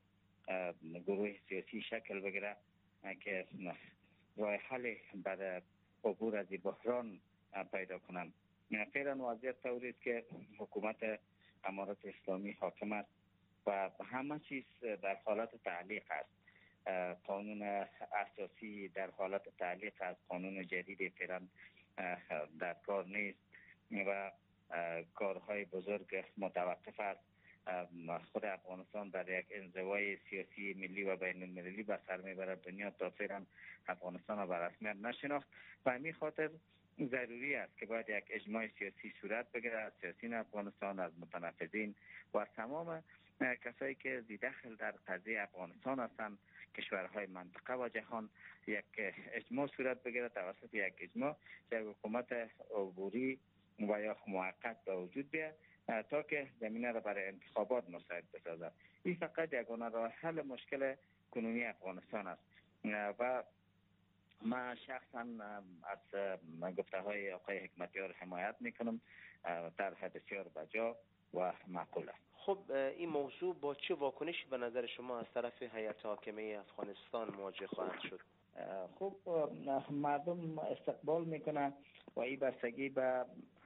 گروه سیاسی شکل بگیره که راه حل برای عبور از بحران پیدا کنند. فعلا وضعیت طوری است که حکومت امارت اسلامی حاکم است و همه چیز در حالت تعلیق است. قانون اساسی در حالت تعلیق است. قانون جدید فعلا در کار نیست و کارهای بزرگ متوقف است. خود افغانستان در یک انزوای سیاسی ملی و بین المللی به سر میبرد. دنیا تا فعلا افغانستان را به رسمیت نشناخت و همین خاطر ضروری است که باید یک اجماع سیاسی صورت بگیرد از سیاسیون افغانستان، از متنفذین و از تمام کسایی که ذی دخل در قضیه افغانستان هستند، کشورهای منطقه و جهان، یک اجماع صورت بگیرد. توسط یک اجماع یک حکومت عبوری و یا موقت به وجود بیاید تا که زمینه را برای انتخابات مساعد بسازد. این فقط یگانه راه حل مشکل کنونی افغانستان است و من شخصا از گفته های آقای حکمتیار حمایت میکنم. طرح بسیار بجا و معقول است. خب این موضوع با چه واکنشی به نظر شما از طرف هیئت حاکمه افغانستان مواجه خواهد شد؟ خب مردم استقبال میکنن و این بستگی به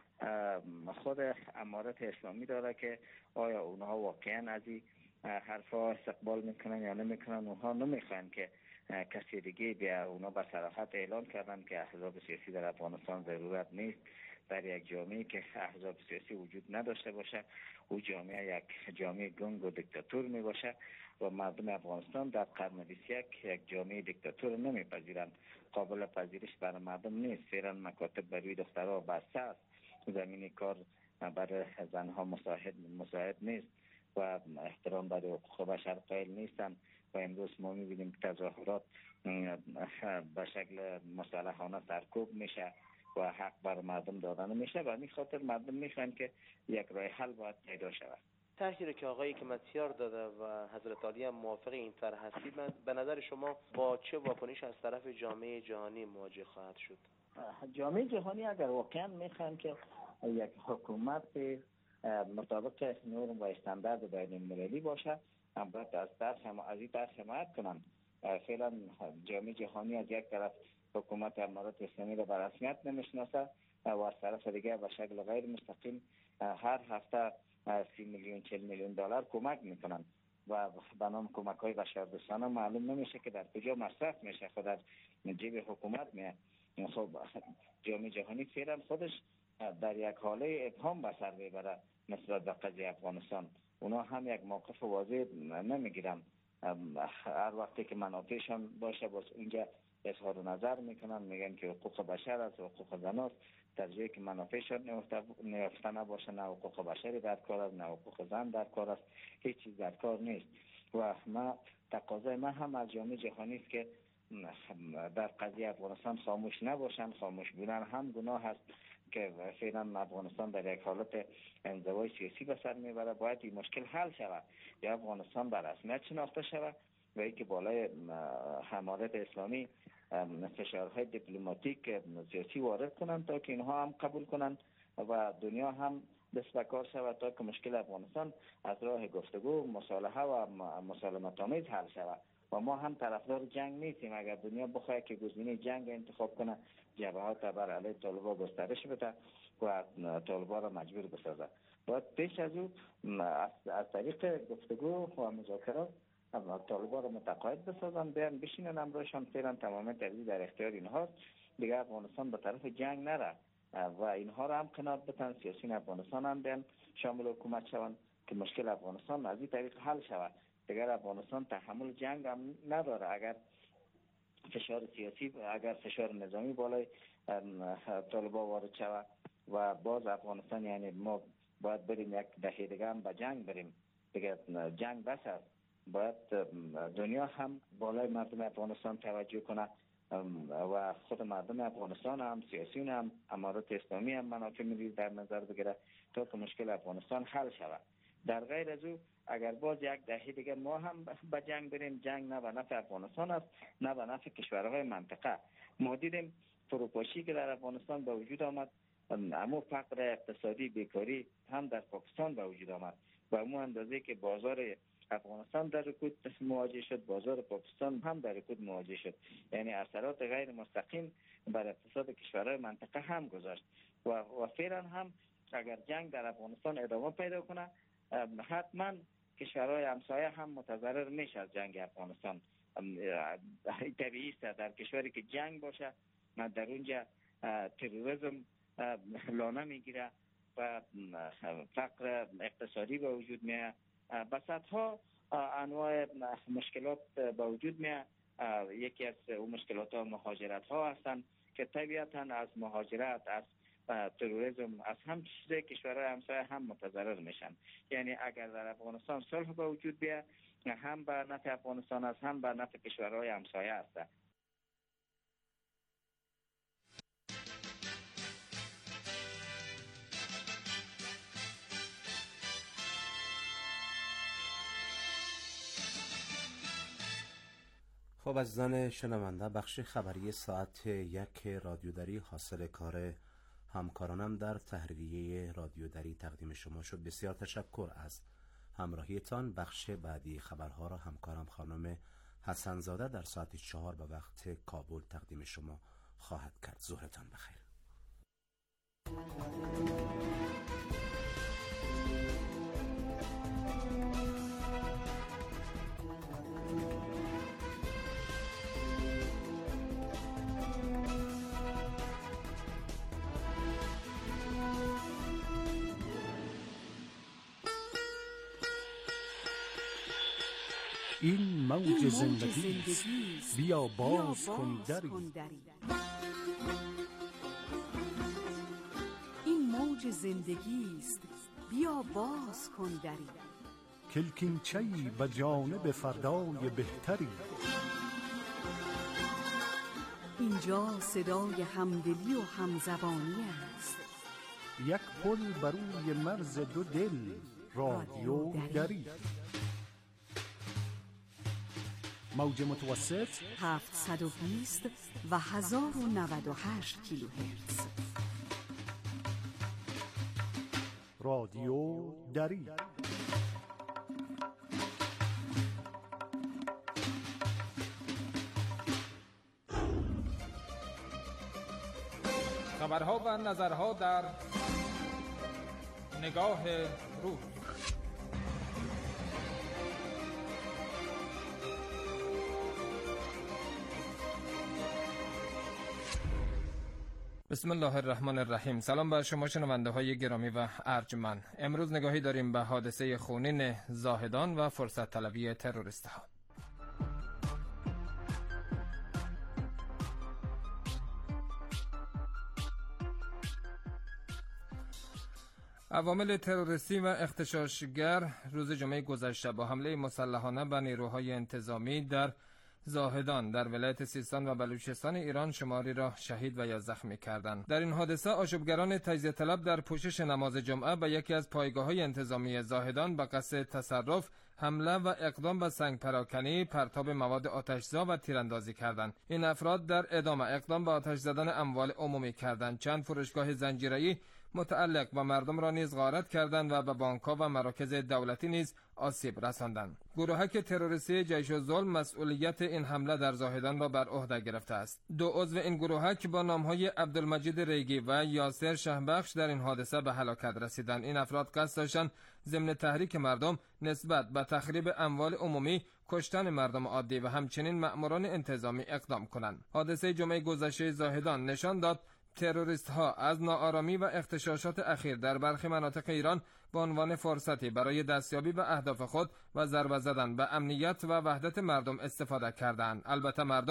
خود امارت اسلامی داره که آیا اونها واقعا از این حرفا استقبال میکنن یا نمیکنن. اونها نمیخوان که کسی دیگه بیا. اونا به صراحت اعلان کردن که احزاب سیاسی در افغانستان ضرورت نیست. در یک جامعه که احزاب سیاسی وجود نداشته باشه، او جامعه یک جامعه گنگ و دیکتاتور می باشه و مردم افغانستان در قرن بیست و یک یک جامعه دیکتاتور نمیپذیرند. قابل پذیرش برای مردم نیست. فعلا مکاتب برای دخترها بسته است. زمین کار برای زنها مساعد مساعد نیست و احترام برای حقوق بشر قائل نیستند و امروز ما می‌بینیم که تظاهرات به شکل مسلحانه سرکوب میشه و حق بر مردم داده نمیشه و همین خاطر مردم میخوان که یک راه حل باید پیدا شود. طرحی که آقای حکمتیار داده و حضرت عالی هم موافق این طرح هستید، به نظر شما با چه واکنش از طرف جامعه جهانی مواجه خواهد شد؟ جامعه جهانی اگر واقعا میخوان که یک حکومت مطابق نرم و استاندارد بین المللی باشه، باید از طرح از این طرح حمایت کنن. فعلا جامعه جهانی از یک طرف حکومت امارت اسلامی را به رسمیت نمیشناسه و از طرف دیگه به شکل غیر مستقیم هر هفته سی میلیون چل میلیون دلار کمک میکنن و به نام کمک های بشردوستانه معلوم نمیشه که در کجا مصرف میشه، خود در جیب حکومت میه. خب جامعه جهانی فعلا خودش در یک حاله ابهام به سر میبره نسبت به قضیه افغانستان. اونا هم یک موقف واضح نمیگیرن. هر وقتی که منافعشان باشه باز اینجا اظهار نظر میکنن، میگن که حقوق بشر است، حقوق زن است، در جایی که منافعشان نهفته نباشه، نه حقوق بشری در کار است، نه حقوق زن در کار است، هیچ چیز در کار نیست. و ما تقاضای من هم از جامعه جهانی است که در قضیه افغانستان خاموش نباشند. خاموش بودن هم گناه است که فعلا افغانستان در یک حالت انزوای سیاسی به سر میبره. باید این مشکل حل شود، یا افغانستان به رسمیت شناخته شود و اینکه بالای امارت اسلامی فشارهای دیپلماتیک سیاسی وارد کنند تا که اینها هم قبول کنند و دنیا هم دست به کار شود تا که مشکل افغانستان از راه گفتگو، مصالحه و مسالمت آمیز حل شود. و ما هم طرفدار جنگ نیستیم. اگر دنیا بخواد که گزینه جنگ انتخاب کنه، جبهات بر علیه طالبان گسترش بده و طالبان را مجبور بسازه. باید پیش از او از طریق گفتگو و مذاکرات طالبان را متقاعد بسازن، بیان بشینن امروزشان. فعلا تمام ترجیح در اختیار اینهاست. دیگه افغانستان به طرف جنگ نره و اینها را هم قناعت بدن. سیاسیون افغانستان هم بیان شامل حکومت شوند که مشکل افغانستان از این طریق حل شود. دیگر افغانستان تحمل جنگ هم نداره. اگر فشار سیاسی، اگر فشار نظامی بالای طالبان وارد شود و باز افغانستان، یعنی ما باید بریم یک دهه دیگه هم به جنگ بریم. دیگه جنگ بس است. باید دنیا هم بالای مردم افغانستان توجه کنه و خود مردم افغانستان هم، سیاسیون هم، امارات اسلامی هم منافع ملی در نظر بگیره تا که مشکل افغانستان حل شود. در غیر از او اگر باز یک دهه دیگه ما هم به جنگ بریم، جنگ نه به نفع افغانستان است نه به نفع کشورهای منطقه. ما دیدیم فروپاشی که در افغانستان به وجود آمد، اما فقر اقتصادی، بیکاری هم در پاکستان به وجود آمد و امو اندازه که بازار افغانستان در رکود مواجه شد، بازار پاکستان هم در رکود مواجه شد. یعنی اثرات غیر مستقیم بر اقتصاد کشورهای منطقه هم گذاشت و و فعلا هم اگر جنگ در افغانستان ادامه پیدا کنه، حتما کشورهای همسایه هم متضرر میشه از جنگ افغانستان. طبیعی است در کشوری که جنگ باشه در اونجا تروریسم لانه میگیره و فقر اقتصادی به وجود میاد، بساطها انواع مشکلات به وجود میاد. یکی از اون مشکلات ها مهاجرت ها هستند که طبیعتا از مهاجرت، از تروریسم، از هم چیزای کشورهای همسایه هم متضرر میشن. یعنی اگر در افغانستان صلح به وجود بیاد، هم به نفع افغانستان است هم به نفع کشورهای همسایه است. خب عزیزان شنونده، بخش خبری ساعت یک رادیودری حاصل کار همکارانم در تحریریه رادیودری تقدیم شما شد. بسیار تشکر از همراهیتان. بخش بعدی خبرها را همکارم خانم حسنزاده در ساعت چهار به وقت کابل تقدیم شما خواهد کرد. ظهرتان بخیر. این موج زندگی است، بیا باز کن دری. این موج زندگی است، بیا باز کن دری. کلکینچه‌ای به جانب فردای بهتری. اینجا صدای همدلی و همزبانی است. یک پل بر روی مرز دو دل، رادیو دری. موج متوسط هفتصد و بیست و هزار و نود و هشت کیلوهرتز. رادیو دری. خبرها و نظرها در نگاه روز. بسم الله الرحمن الرحیم. سلام بر شما شنونده های گرامی و ارجمند. امروز نگاهی داریم به حادثه خونین زاهدان و فرصت طلبی تروریست ها. عوامل تروریستی و اغتشاشگر روز جمعه گذشته با حمله مسلحانه به نیروهای انتظامی در زاهدان در ولایت سیستان و بلوچستان ایران شماری را شهید و یا زخمی کردند. در این حادثه آشوبگران تجزیه طلب در پوشش نماز جمعه به یکی از پایگاه‌های انتظامی زاهدان به قصد تصرف، حمله و اقدام به سنگ پراکنی، پرتاب مواد آتشزا و تیراندازی کردند. این افراد در ادامه اقدام به آتش زدن اموال عمومی کردند. چند فروشگاه زنجیره‌ای متعلق به مردم را نیز غارت کردند و به بانک‌ها و مراکز دولتی نیز آسیب رساندند. گروهک تروریستی جیش الظلم مسئولیت این حمله در زاهدان را بر عهده گرفته است. دو عضو این گروهک با نام‌های عبدالمجید ریگی و یاسر شهبخش در این حادثه به هلاکت رسیدند. این افراد قصد داشتند ضمن تحریک مردم نسبت به تخریب اموال عمومی، کشتن مردم عادی و همچنین مأموران انتظامی اقدام کنند. حادثه جمعه گذشته زاهدان نشان داد تروریست ها از ناآرامی و اغتشاشات اخیر در برخی مناطق ایران به عنوان فرصتی برای دستیابی به اهداف خود و ضربه زدن به امنیت و وحدت مردم استفاده کردند. البته مردم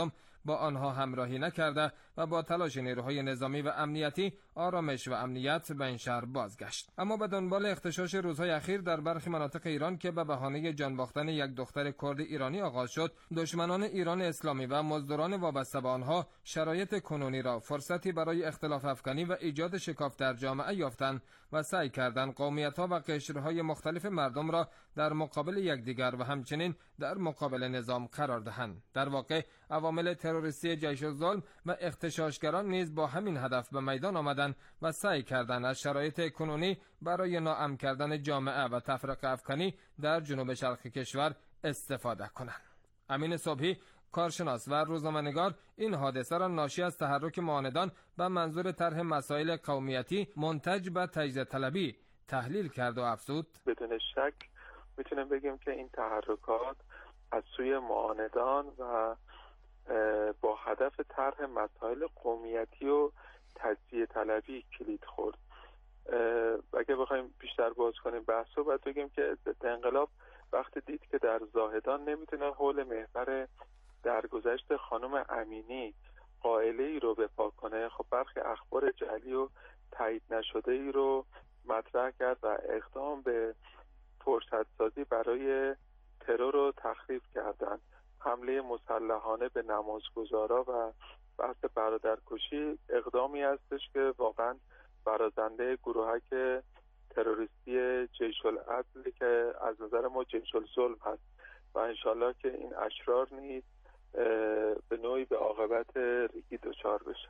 با آنها همراهی نکرده و با تلاش نیروهای نظامی و امنیتی آرامش و امنیت به این شهر بازگشت. اما به دنبال اغتشاش روزهای اخیر در برخی مناطق ایران که به بهانه جان باختن یک دختر کرد ایرانی آغاز شد، دشمنان ایران اسلامی و مزدوران وابسته به آنها شرایط کنونی را فرصتی برای اختلاف افکنی و ایجاد شکاف در جامعه یافتند و سعی کردند قومیت‌ها و قشرهای مختلف مردم را در مقابل یکدیگر و همچنین در مقابل نظام قرار دهند. در واقع عوامل تروریستی جیش الظلم و اغتشاشگران نیز با همین هدف به میدان آمدند و سعی کردند از شرایط کنونی برای ناامن کردن جامعه و تفرقه افکنی در جنوب شرق کشور استفاده کنند. امین صبحی، کارشناس و روزنامه‌نگار، این حادثه را ناشی از تحرک معاندان به منظور طرح مسائل قومیتی منتج به تجزیه طلبی تحلیل کرد و افزود: بدون شک میتونیم بگیم که این تحرکات از سوی معاندان و با هدف طرح مسائل قومیتی و تجزیه طلبی کلید خورد. اگه بخوایم بیشتر باز کنیم بحثو، باید بگیم که ضد انقلاب وقتی دید که در زاهدان نمیتونه حول محور درگذشت خانم امینی قائله ای رو بپا کنه، خب برخی اخبار جعلی و تایید نشده ای رو مطرح کرد و اقدام به فرصت سازی برای ترور رو تخریب کردن. حمله مسلحانه به نمازگزارا و بحث برادرکشی اقدامی هستش که واقعا برازنده گروهک تروریستی جیش العدل که از نظر ما جیش الظلم هست و انشالله که این اشرار نیز به نوعی به عاقبت ریگی دچار بشه.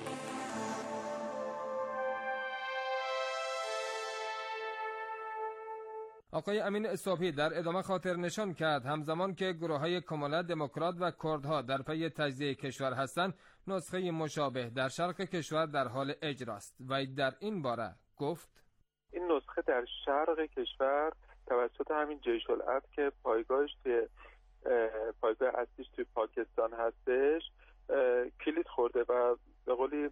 آقای امین صبحی در ادامه خاطر نشان کرد همزمان که گروه‌های کمالت دموکرات و کردها در پی تجزیه کشور هستند، نسخه مشابه در شرق کشور در حال اجراست و در این باره گفت: این نسخه در شرق کشور توسط همین جیش العدل که پایگاهش توی پایگاه اصلیش توی پاکستان هستش کلید خورده و به قولی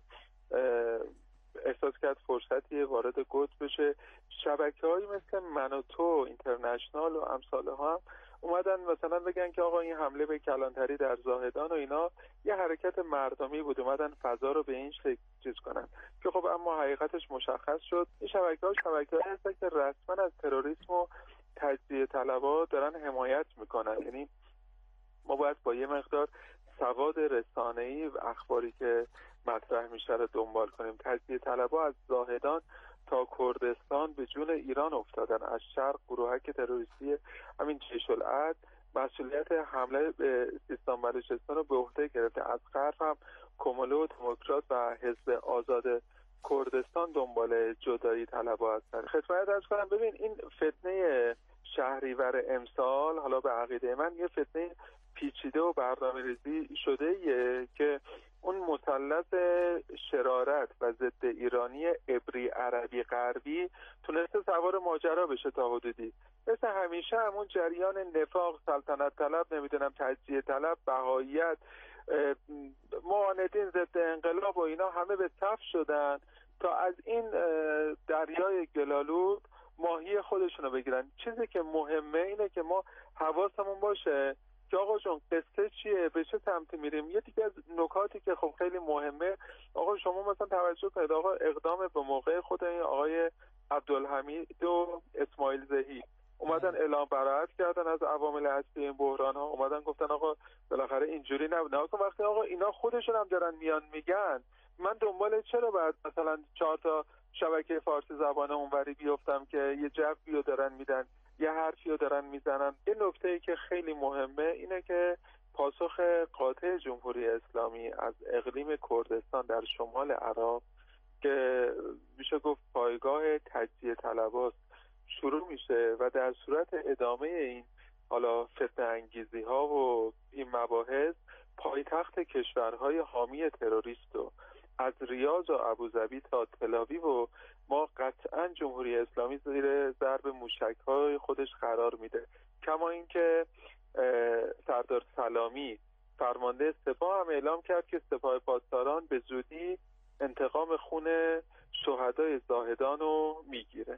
احساس کرد فرصتی وارد قطب بشه. شبکه‌هایی مثل من و تو اینترنشنال و امثال ها هم اومدن مثلا بگن که آقا این حمله به کلانتری در زاهدان و اینا یه حرکت مردمی بود، اومدن فضا رو به این شکل چیز کنن که خب اما حقیقتش مشخص شد این شبکه‌ها شبکه‌هایی هستن که رسما از تروریسم و تجزیه طلبها دارن حمایت میکنن. یعنی ما باید با یه مقدار سواد رسانه‌ای و اخباری که مطرح میشه رو دنبال کنیم. تجزیه طلبها از زاهدان تا کردستان به جون ایران افتادن. از شرق گروهک تروریستی همین جیش العدل مسئولیت حمله به سیستان بلوچستان رو به عهده گرفته. از غرب هم کمالو دموکرات و حزب آزاد کردستان دنبال جدایی طلبها هستن. خدمت عرض کنم ببین این فتنه شهریور امسال حالا به عقیده من یه فتنه پیچیده و برنامه‌ریزی شده یه که اون مثلث شرارت و ضد ایرانی عبری عربی غربی تونسته سوار ماجرا بشه تا حدودی. مثل همیشه همون جریان نفاق، سلطنت طلب، نمیدونم تجزیه طلب، بهاییت، معاندین، ضد انقلاب و اینا همه به صف شدن تا از این دریای گلالود ماهی خودشونو بگیرن. چیزی که مهمه اینه که ما حواسمون باشه که آقا جون قصه چیه، به چه سمتی میریم. یه دیگه از نکاتی که خب خیلی مهمه، آقا شما مثلا توجه کنید، آقا اقدام به موقع خود این آقای عبدالحمید و اسماعیل زهی اومدن اعلام براءت کردن از عوامل اصلی این بحران ها، اومدن گفتن آقا بالاخره اینجوری نبود. نه وقتی آقا اینا خودشون هم دارن میان میگن من دنبال چرا باید مثلا چهار تا شبکه فارسی زبان اونوری بیفتم که یه جوی دارن میدن، یه حرفی رو دارن میزنن. یه نکته‌ای که خیلی مهمه اینه که پاسخ قاطع جمهوری اسلامی از اقلیم کردستان در شمال عراق که میشه گفت پایگاه تجزیه طلباست شروع میشه و در صورت ادامه این حالا فتنه انگیزی ها و این مباحث پایتخت کشورهای حامی تروریست و از ریاض و ابوظبی تا تل‌آویو و ما قطعا جمهوری اسلامی زیر ضرب موشک‌های خودش قرار میده. کما اینکه سردار سلامی فرمانده سپاه هم اعلام کرد که سپاه پاسداران به زودی انتقام خون شهدای زاهدان رو میگیره.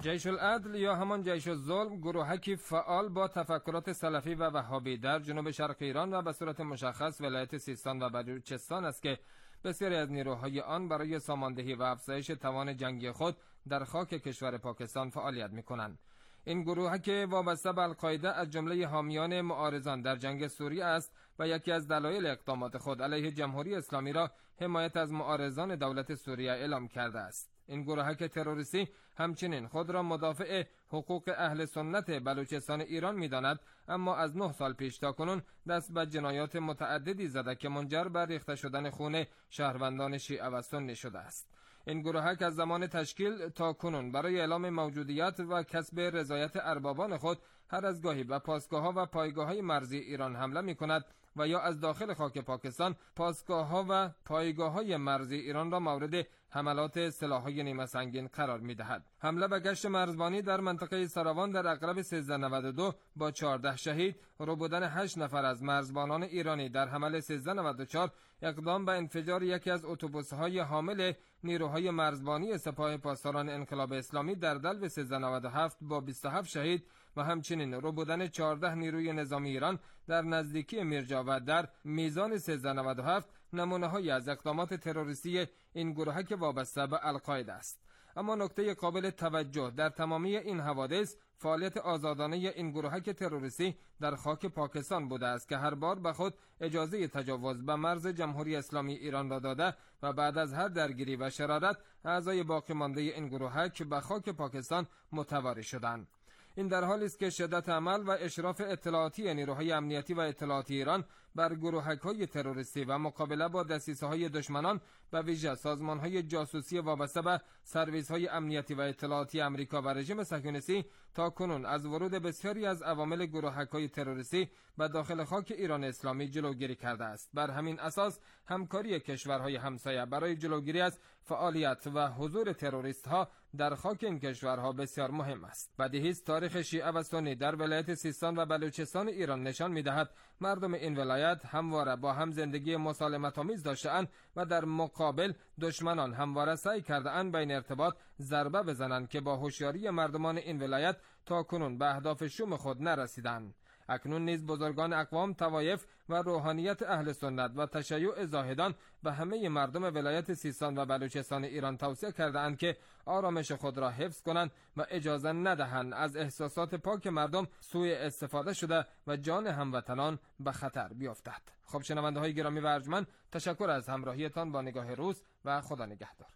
جیش العدل یا همان جیش الظلم گروهکی فعال با تفکرات سلفی و وهابی در جنوب شرق ایران و به صورت مشخص ولایت سیستان و بلوچستان است که بسیاری از نیروهای آن برای ساماندهی و افزایش توان جنگی خود در خاک کشور پاکستان فعالیت می‌کنند. این گروه که وابسته به القاعده از جمله حامیان معارضان در جنگ سوریه است و یکی از دلایل اقدامات خود علیه جمهوری اسلامی را حمایت از معارضان دولت سوریه اعلام کرده است. این گروه که تروریستی همچنین خود را مدافع حقوق اهل سنت بلوچستان ایران می‌داند، اما از نه سال پیش تا کنون دست به جنایات متعددی زده که منجر به ریخته شدن خون شهروندان شیعه و سنی شده است. این گروه که از زمان تشکیل تا کنون برای اعلام موجودیت و کسب رضایت اربابان خود هر از گاهی به پاسگاه‌ها و پایگاه‌های مرزی ایران حمله می‌کند و یا از داخل خاک پاکستان پاسگاه‌ها و پایگاه‌های مرزی ایران را مورد حملات سلاح‌های نیمه سنگین قرار می‌دهد. حمله به گشت مرزبانی در منطقه سراوان در اغرب سیزده نود و دو با چهارده شهید، ربودن هشت نفر از مرزبانان ایرانی در حمله سیزده نود و چهار، اقدام به انفجار یکی از اتوبوس‌های حامل نیروهای مرزبانی سپاه پاسداران انقلاب اسلامی در دلو سیزده نود و هفت با بیست و هفت شهید و همچنین ربودن چهارده نیروی نظامی ایران در نزدیکی میرجا و در میزان سیزده نود و هفت نمونه‌هایی از اقدامات تروریستی این گروه که وابسته به القاعده است. اما نکته قابل توجه در تمامی این حوادث فعالیت آزادانه این گروه که تروریستی در خاک پاکستان بوده است که هر بار به خود اجازه تجاوز به مرز جمهوری اسلامی ایران را داده و بعد از هر درگیری و شرارت اعضای باقی مانده این گروه که به خاک پاکستان متواری شدند. این در حالی است که شدت عمل و اشراف اطلاعاتی نیروهای امنیتی و اطلاعاتی ایران بر گروهک‌های تروریستی و مقابله با دسیسه‌های دشمنان به ویژه سازمان‌های جاسوسی وابسته به سرویس‌های امنیتی و اطلاعاتی آمریکا و رژیم صهیونیستی تا کنون از ورود بسیاری از عوامل گروهک‌های تروریستی به داخل خاک ایران اسلامی جلوگیری کرده است. بر همین اساس همکاری کشورهای همسایه برای جلوگیری از فعالیت و حضور تروریست‌ها در خاک این کشورها بسیار مهم است. بدیهی است تاریخ شیعه و سنی در ولایت سیستان و بلوچستان ایران نشان می‌دهد مردم این ولایت همواره با هم زندگی مسالمت‌آمیز داشته‌اند و در مقابل دشمنان همواره سعی کرده‌اند بین ارتباط ضربه بزنند که با هوشیاری مردمان این ولایت تا کنون به اهداف شوم خود نرسیدند. اکنون نیز بزرگان اقوام، طوایف و روحانیت اهل سنت و تشیع زاهدان به همه مردم ولایت سیستان و بلوچستان ایران توصیه کرده‌اند که آرامش خود را حفظ کنند و اجازه ندهند از احساسات پاک مردم سوء استفاده شده و جان هموطنان به خطر بیفتد. خب شنونده‌های گرامی و ارجمند، تشکر از همراهیتان با نگاه روز و خدا نگهدار.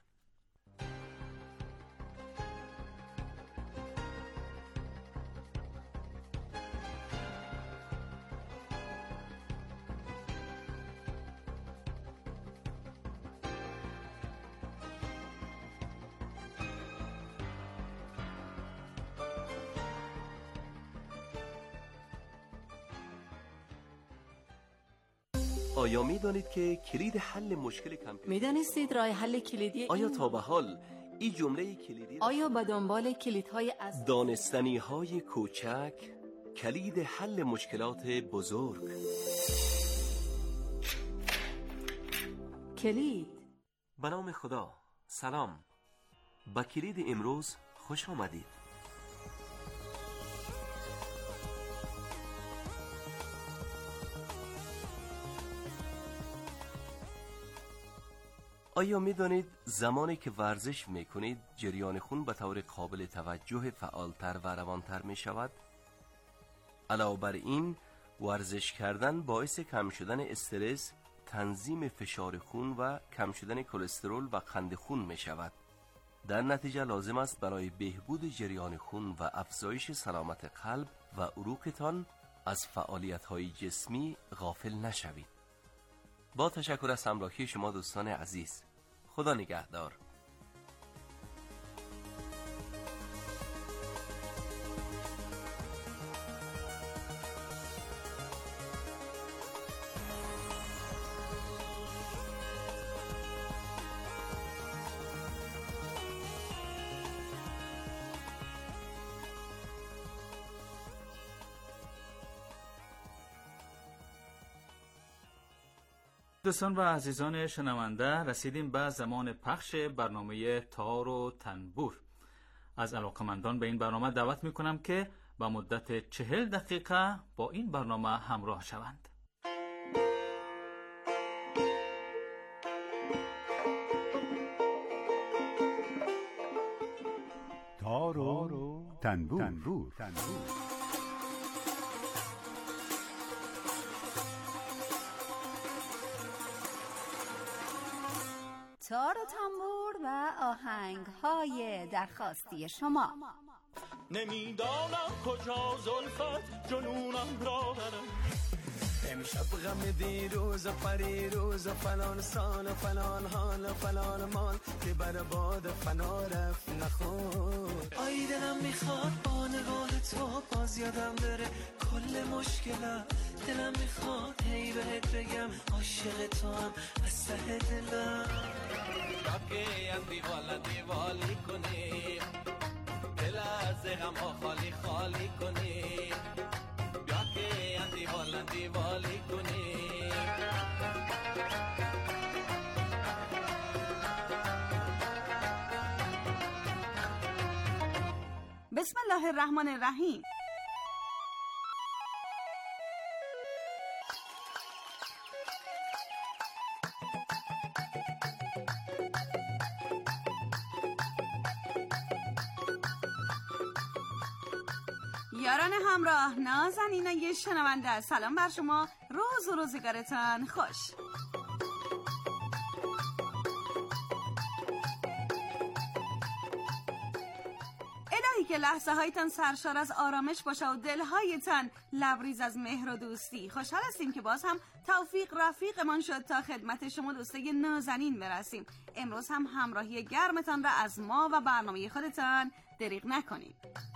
آیا می دانید که کلید حل مشکل کامپیوتر می دانستید راه حل کلیدی آیا این... تا به حال این جمله کلیدی آیا به دنبال کلیدهای از دانستنی های کوچک کلید حل مشکلات بزرگ؟ کلید به نام خدا. سلام، با کلید امروز خوش آمدید. آیا می دانید زمانی که ورزش می کنید جریان خون به طور قابل توجه فعالتر و روانتر می شود؟ علاوه بر این، ورزش کردن باعث کم شدن استرس، تنظیم فشار خون و کم شدن کلسترول و قند خون می شود. در نتیجه لازم است برای بهبود جریان خون و افزایش سلامت قلب و عروقتان از فعالیت‌های جسمی غافل نشوید. با تشکر از همراهی شما دوستان عزیز. خدا نگهدار. دوستان و عزیزان شنونده، رسیدیم به زمان پخش برنامه تار و تنبور. از علاقمندان به این برنامه دعوت میکنم که با مدت چهل دقیقه با این برنامه همراه شوند. تار و تنبور, تنبور. تنبور. تار و تنبور و آهنگ‌های درخواستی شما. نمیدانم کجا زلفت جنونم را برم، امشب غم دیروز و پریروز و فلان سال و فلان حال و فلان مال که بر باد فنا رفت نخون. آی دلم میخواد با نگاه تو باز یادم بره کل مشکلم، دلم میخواد هی بهت بگم عاشق تو هم از ته دلم. راکه هم دیوالا دیوالی کنی، دل از غم ها خالی خالی کنی، بیا که هم دیوالا دیوالی کنی. بسم الله الرحمن الرحیم. یاران همراه، نازنینای شنونده، سلام بر شما، روز و روزگارتان خوش. الهی که لحظه هایتان سرشار از آرامش باشه و دلهایتان لبریز از مهر و دوستی. خوشحال هستیم که باز هم توفیق رفیقمان شد تا خدمت شما دوستای نازنین برسیم. امروز هم همراهی گرمتان را از ما و برنامه خودتان دریغ نکنید.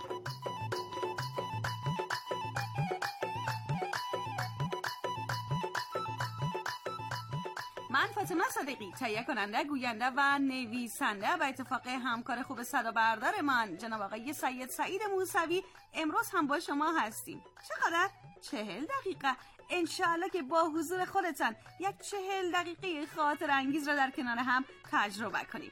من فاطمه صدیقی، تهیه کننده، گوینده و نویسنده و اتفاق همکار خوب صدا بردار من جناب آقای سید سعید موسوی امروز هم با شما هستیم. چقدر؟ چهل دقیقه. انشاءالله که با حضور خودتان یک چهل دقیقه خاطر انگیز را در کنار هم تجربه کنیم.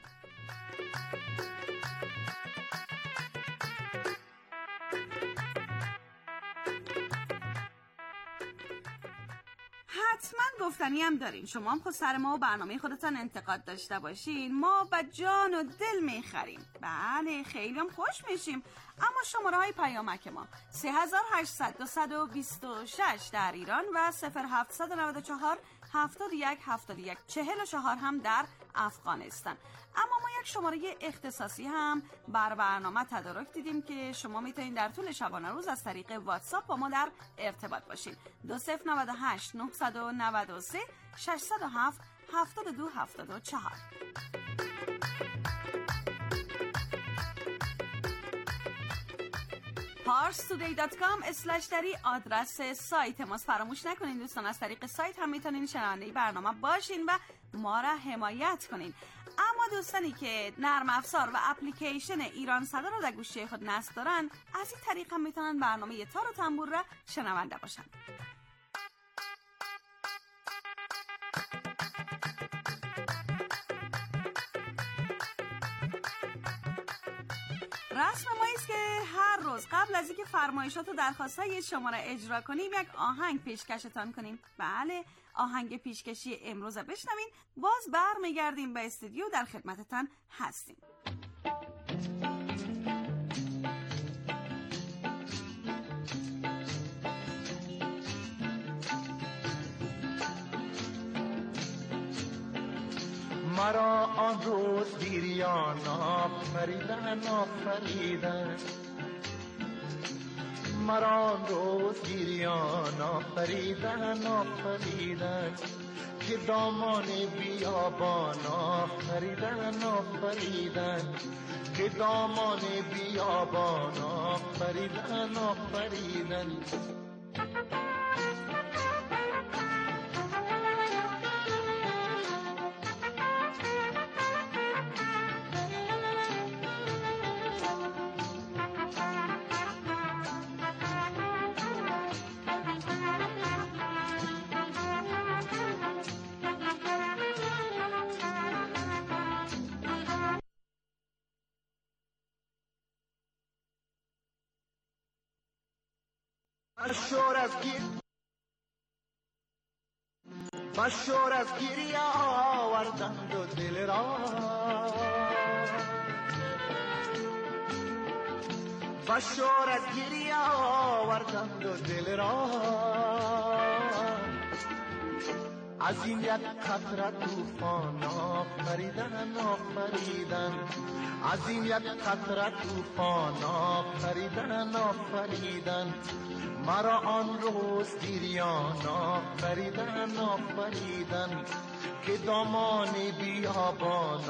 حتما گفتنی هم دارین. شما هم خود سر ما و برنامه خودتان انتقاد داشته باشین، ما با جان و دل میخریم. بله خیلی هم خوش میشیم. اما شماره های پیامک ما سه هزار و هشتصد و بیست و شش در ایران و صفر هفتصد و نود و چهار هفتاد و یک هفتاد و یک چهل و چهار هم در افغانستان. اما ما یک شماره اختصاصی هم بر برنامه تدارک دیدیم که شما میتونید در طول شبانه روز از طریق واتساپ با ما در ارتباط باشین. دو صفر نود و هشت نهصد و نود و سه ششصد و هفت هفتاد و دو هفتاد و چهار. پارس تودی دات کام اسلش دری آدرس سایت ماست. فراموش نکنین دوستان از طریق سایت هم میتونین شنونده برنامه باشین و ما را حمایت کنین. اما دوستانی که نرم افزار و اپلیکیشن ایران صدا رو در گوشی خود نصب دارن، از این طریق هم میتونن برنامه تار و تنبور را شنونده باشن. رسم ما است که هر روز قبل از اینکه فرمایشات و درخواست‌های شما را اجرا کنیم یک آهنگ پیشکشتان کنیم. بله، آهنگ پیشکشی امروز را بشنوین، باز برمیگردیم به استودیو در خدمتتان هستیم. مرا آن روز دیریان آفریدن آفریدن مرا آن روز دیریان آفریدن آفریدن که دامان بیابان آفریدن آفریدن که دامان بیابان آفریدن آفریدن بشور از گیر بشور از گیری آوردند و دل را بشور از گیری آوردند و دل را از این یک قطره طوفان آفریدن آفریدن از این یک قطره طوفان آفریدن آفریدن مرا آن روز دیریان آفریدن آفریدن که دامان بیابان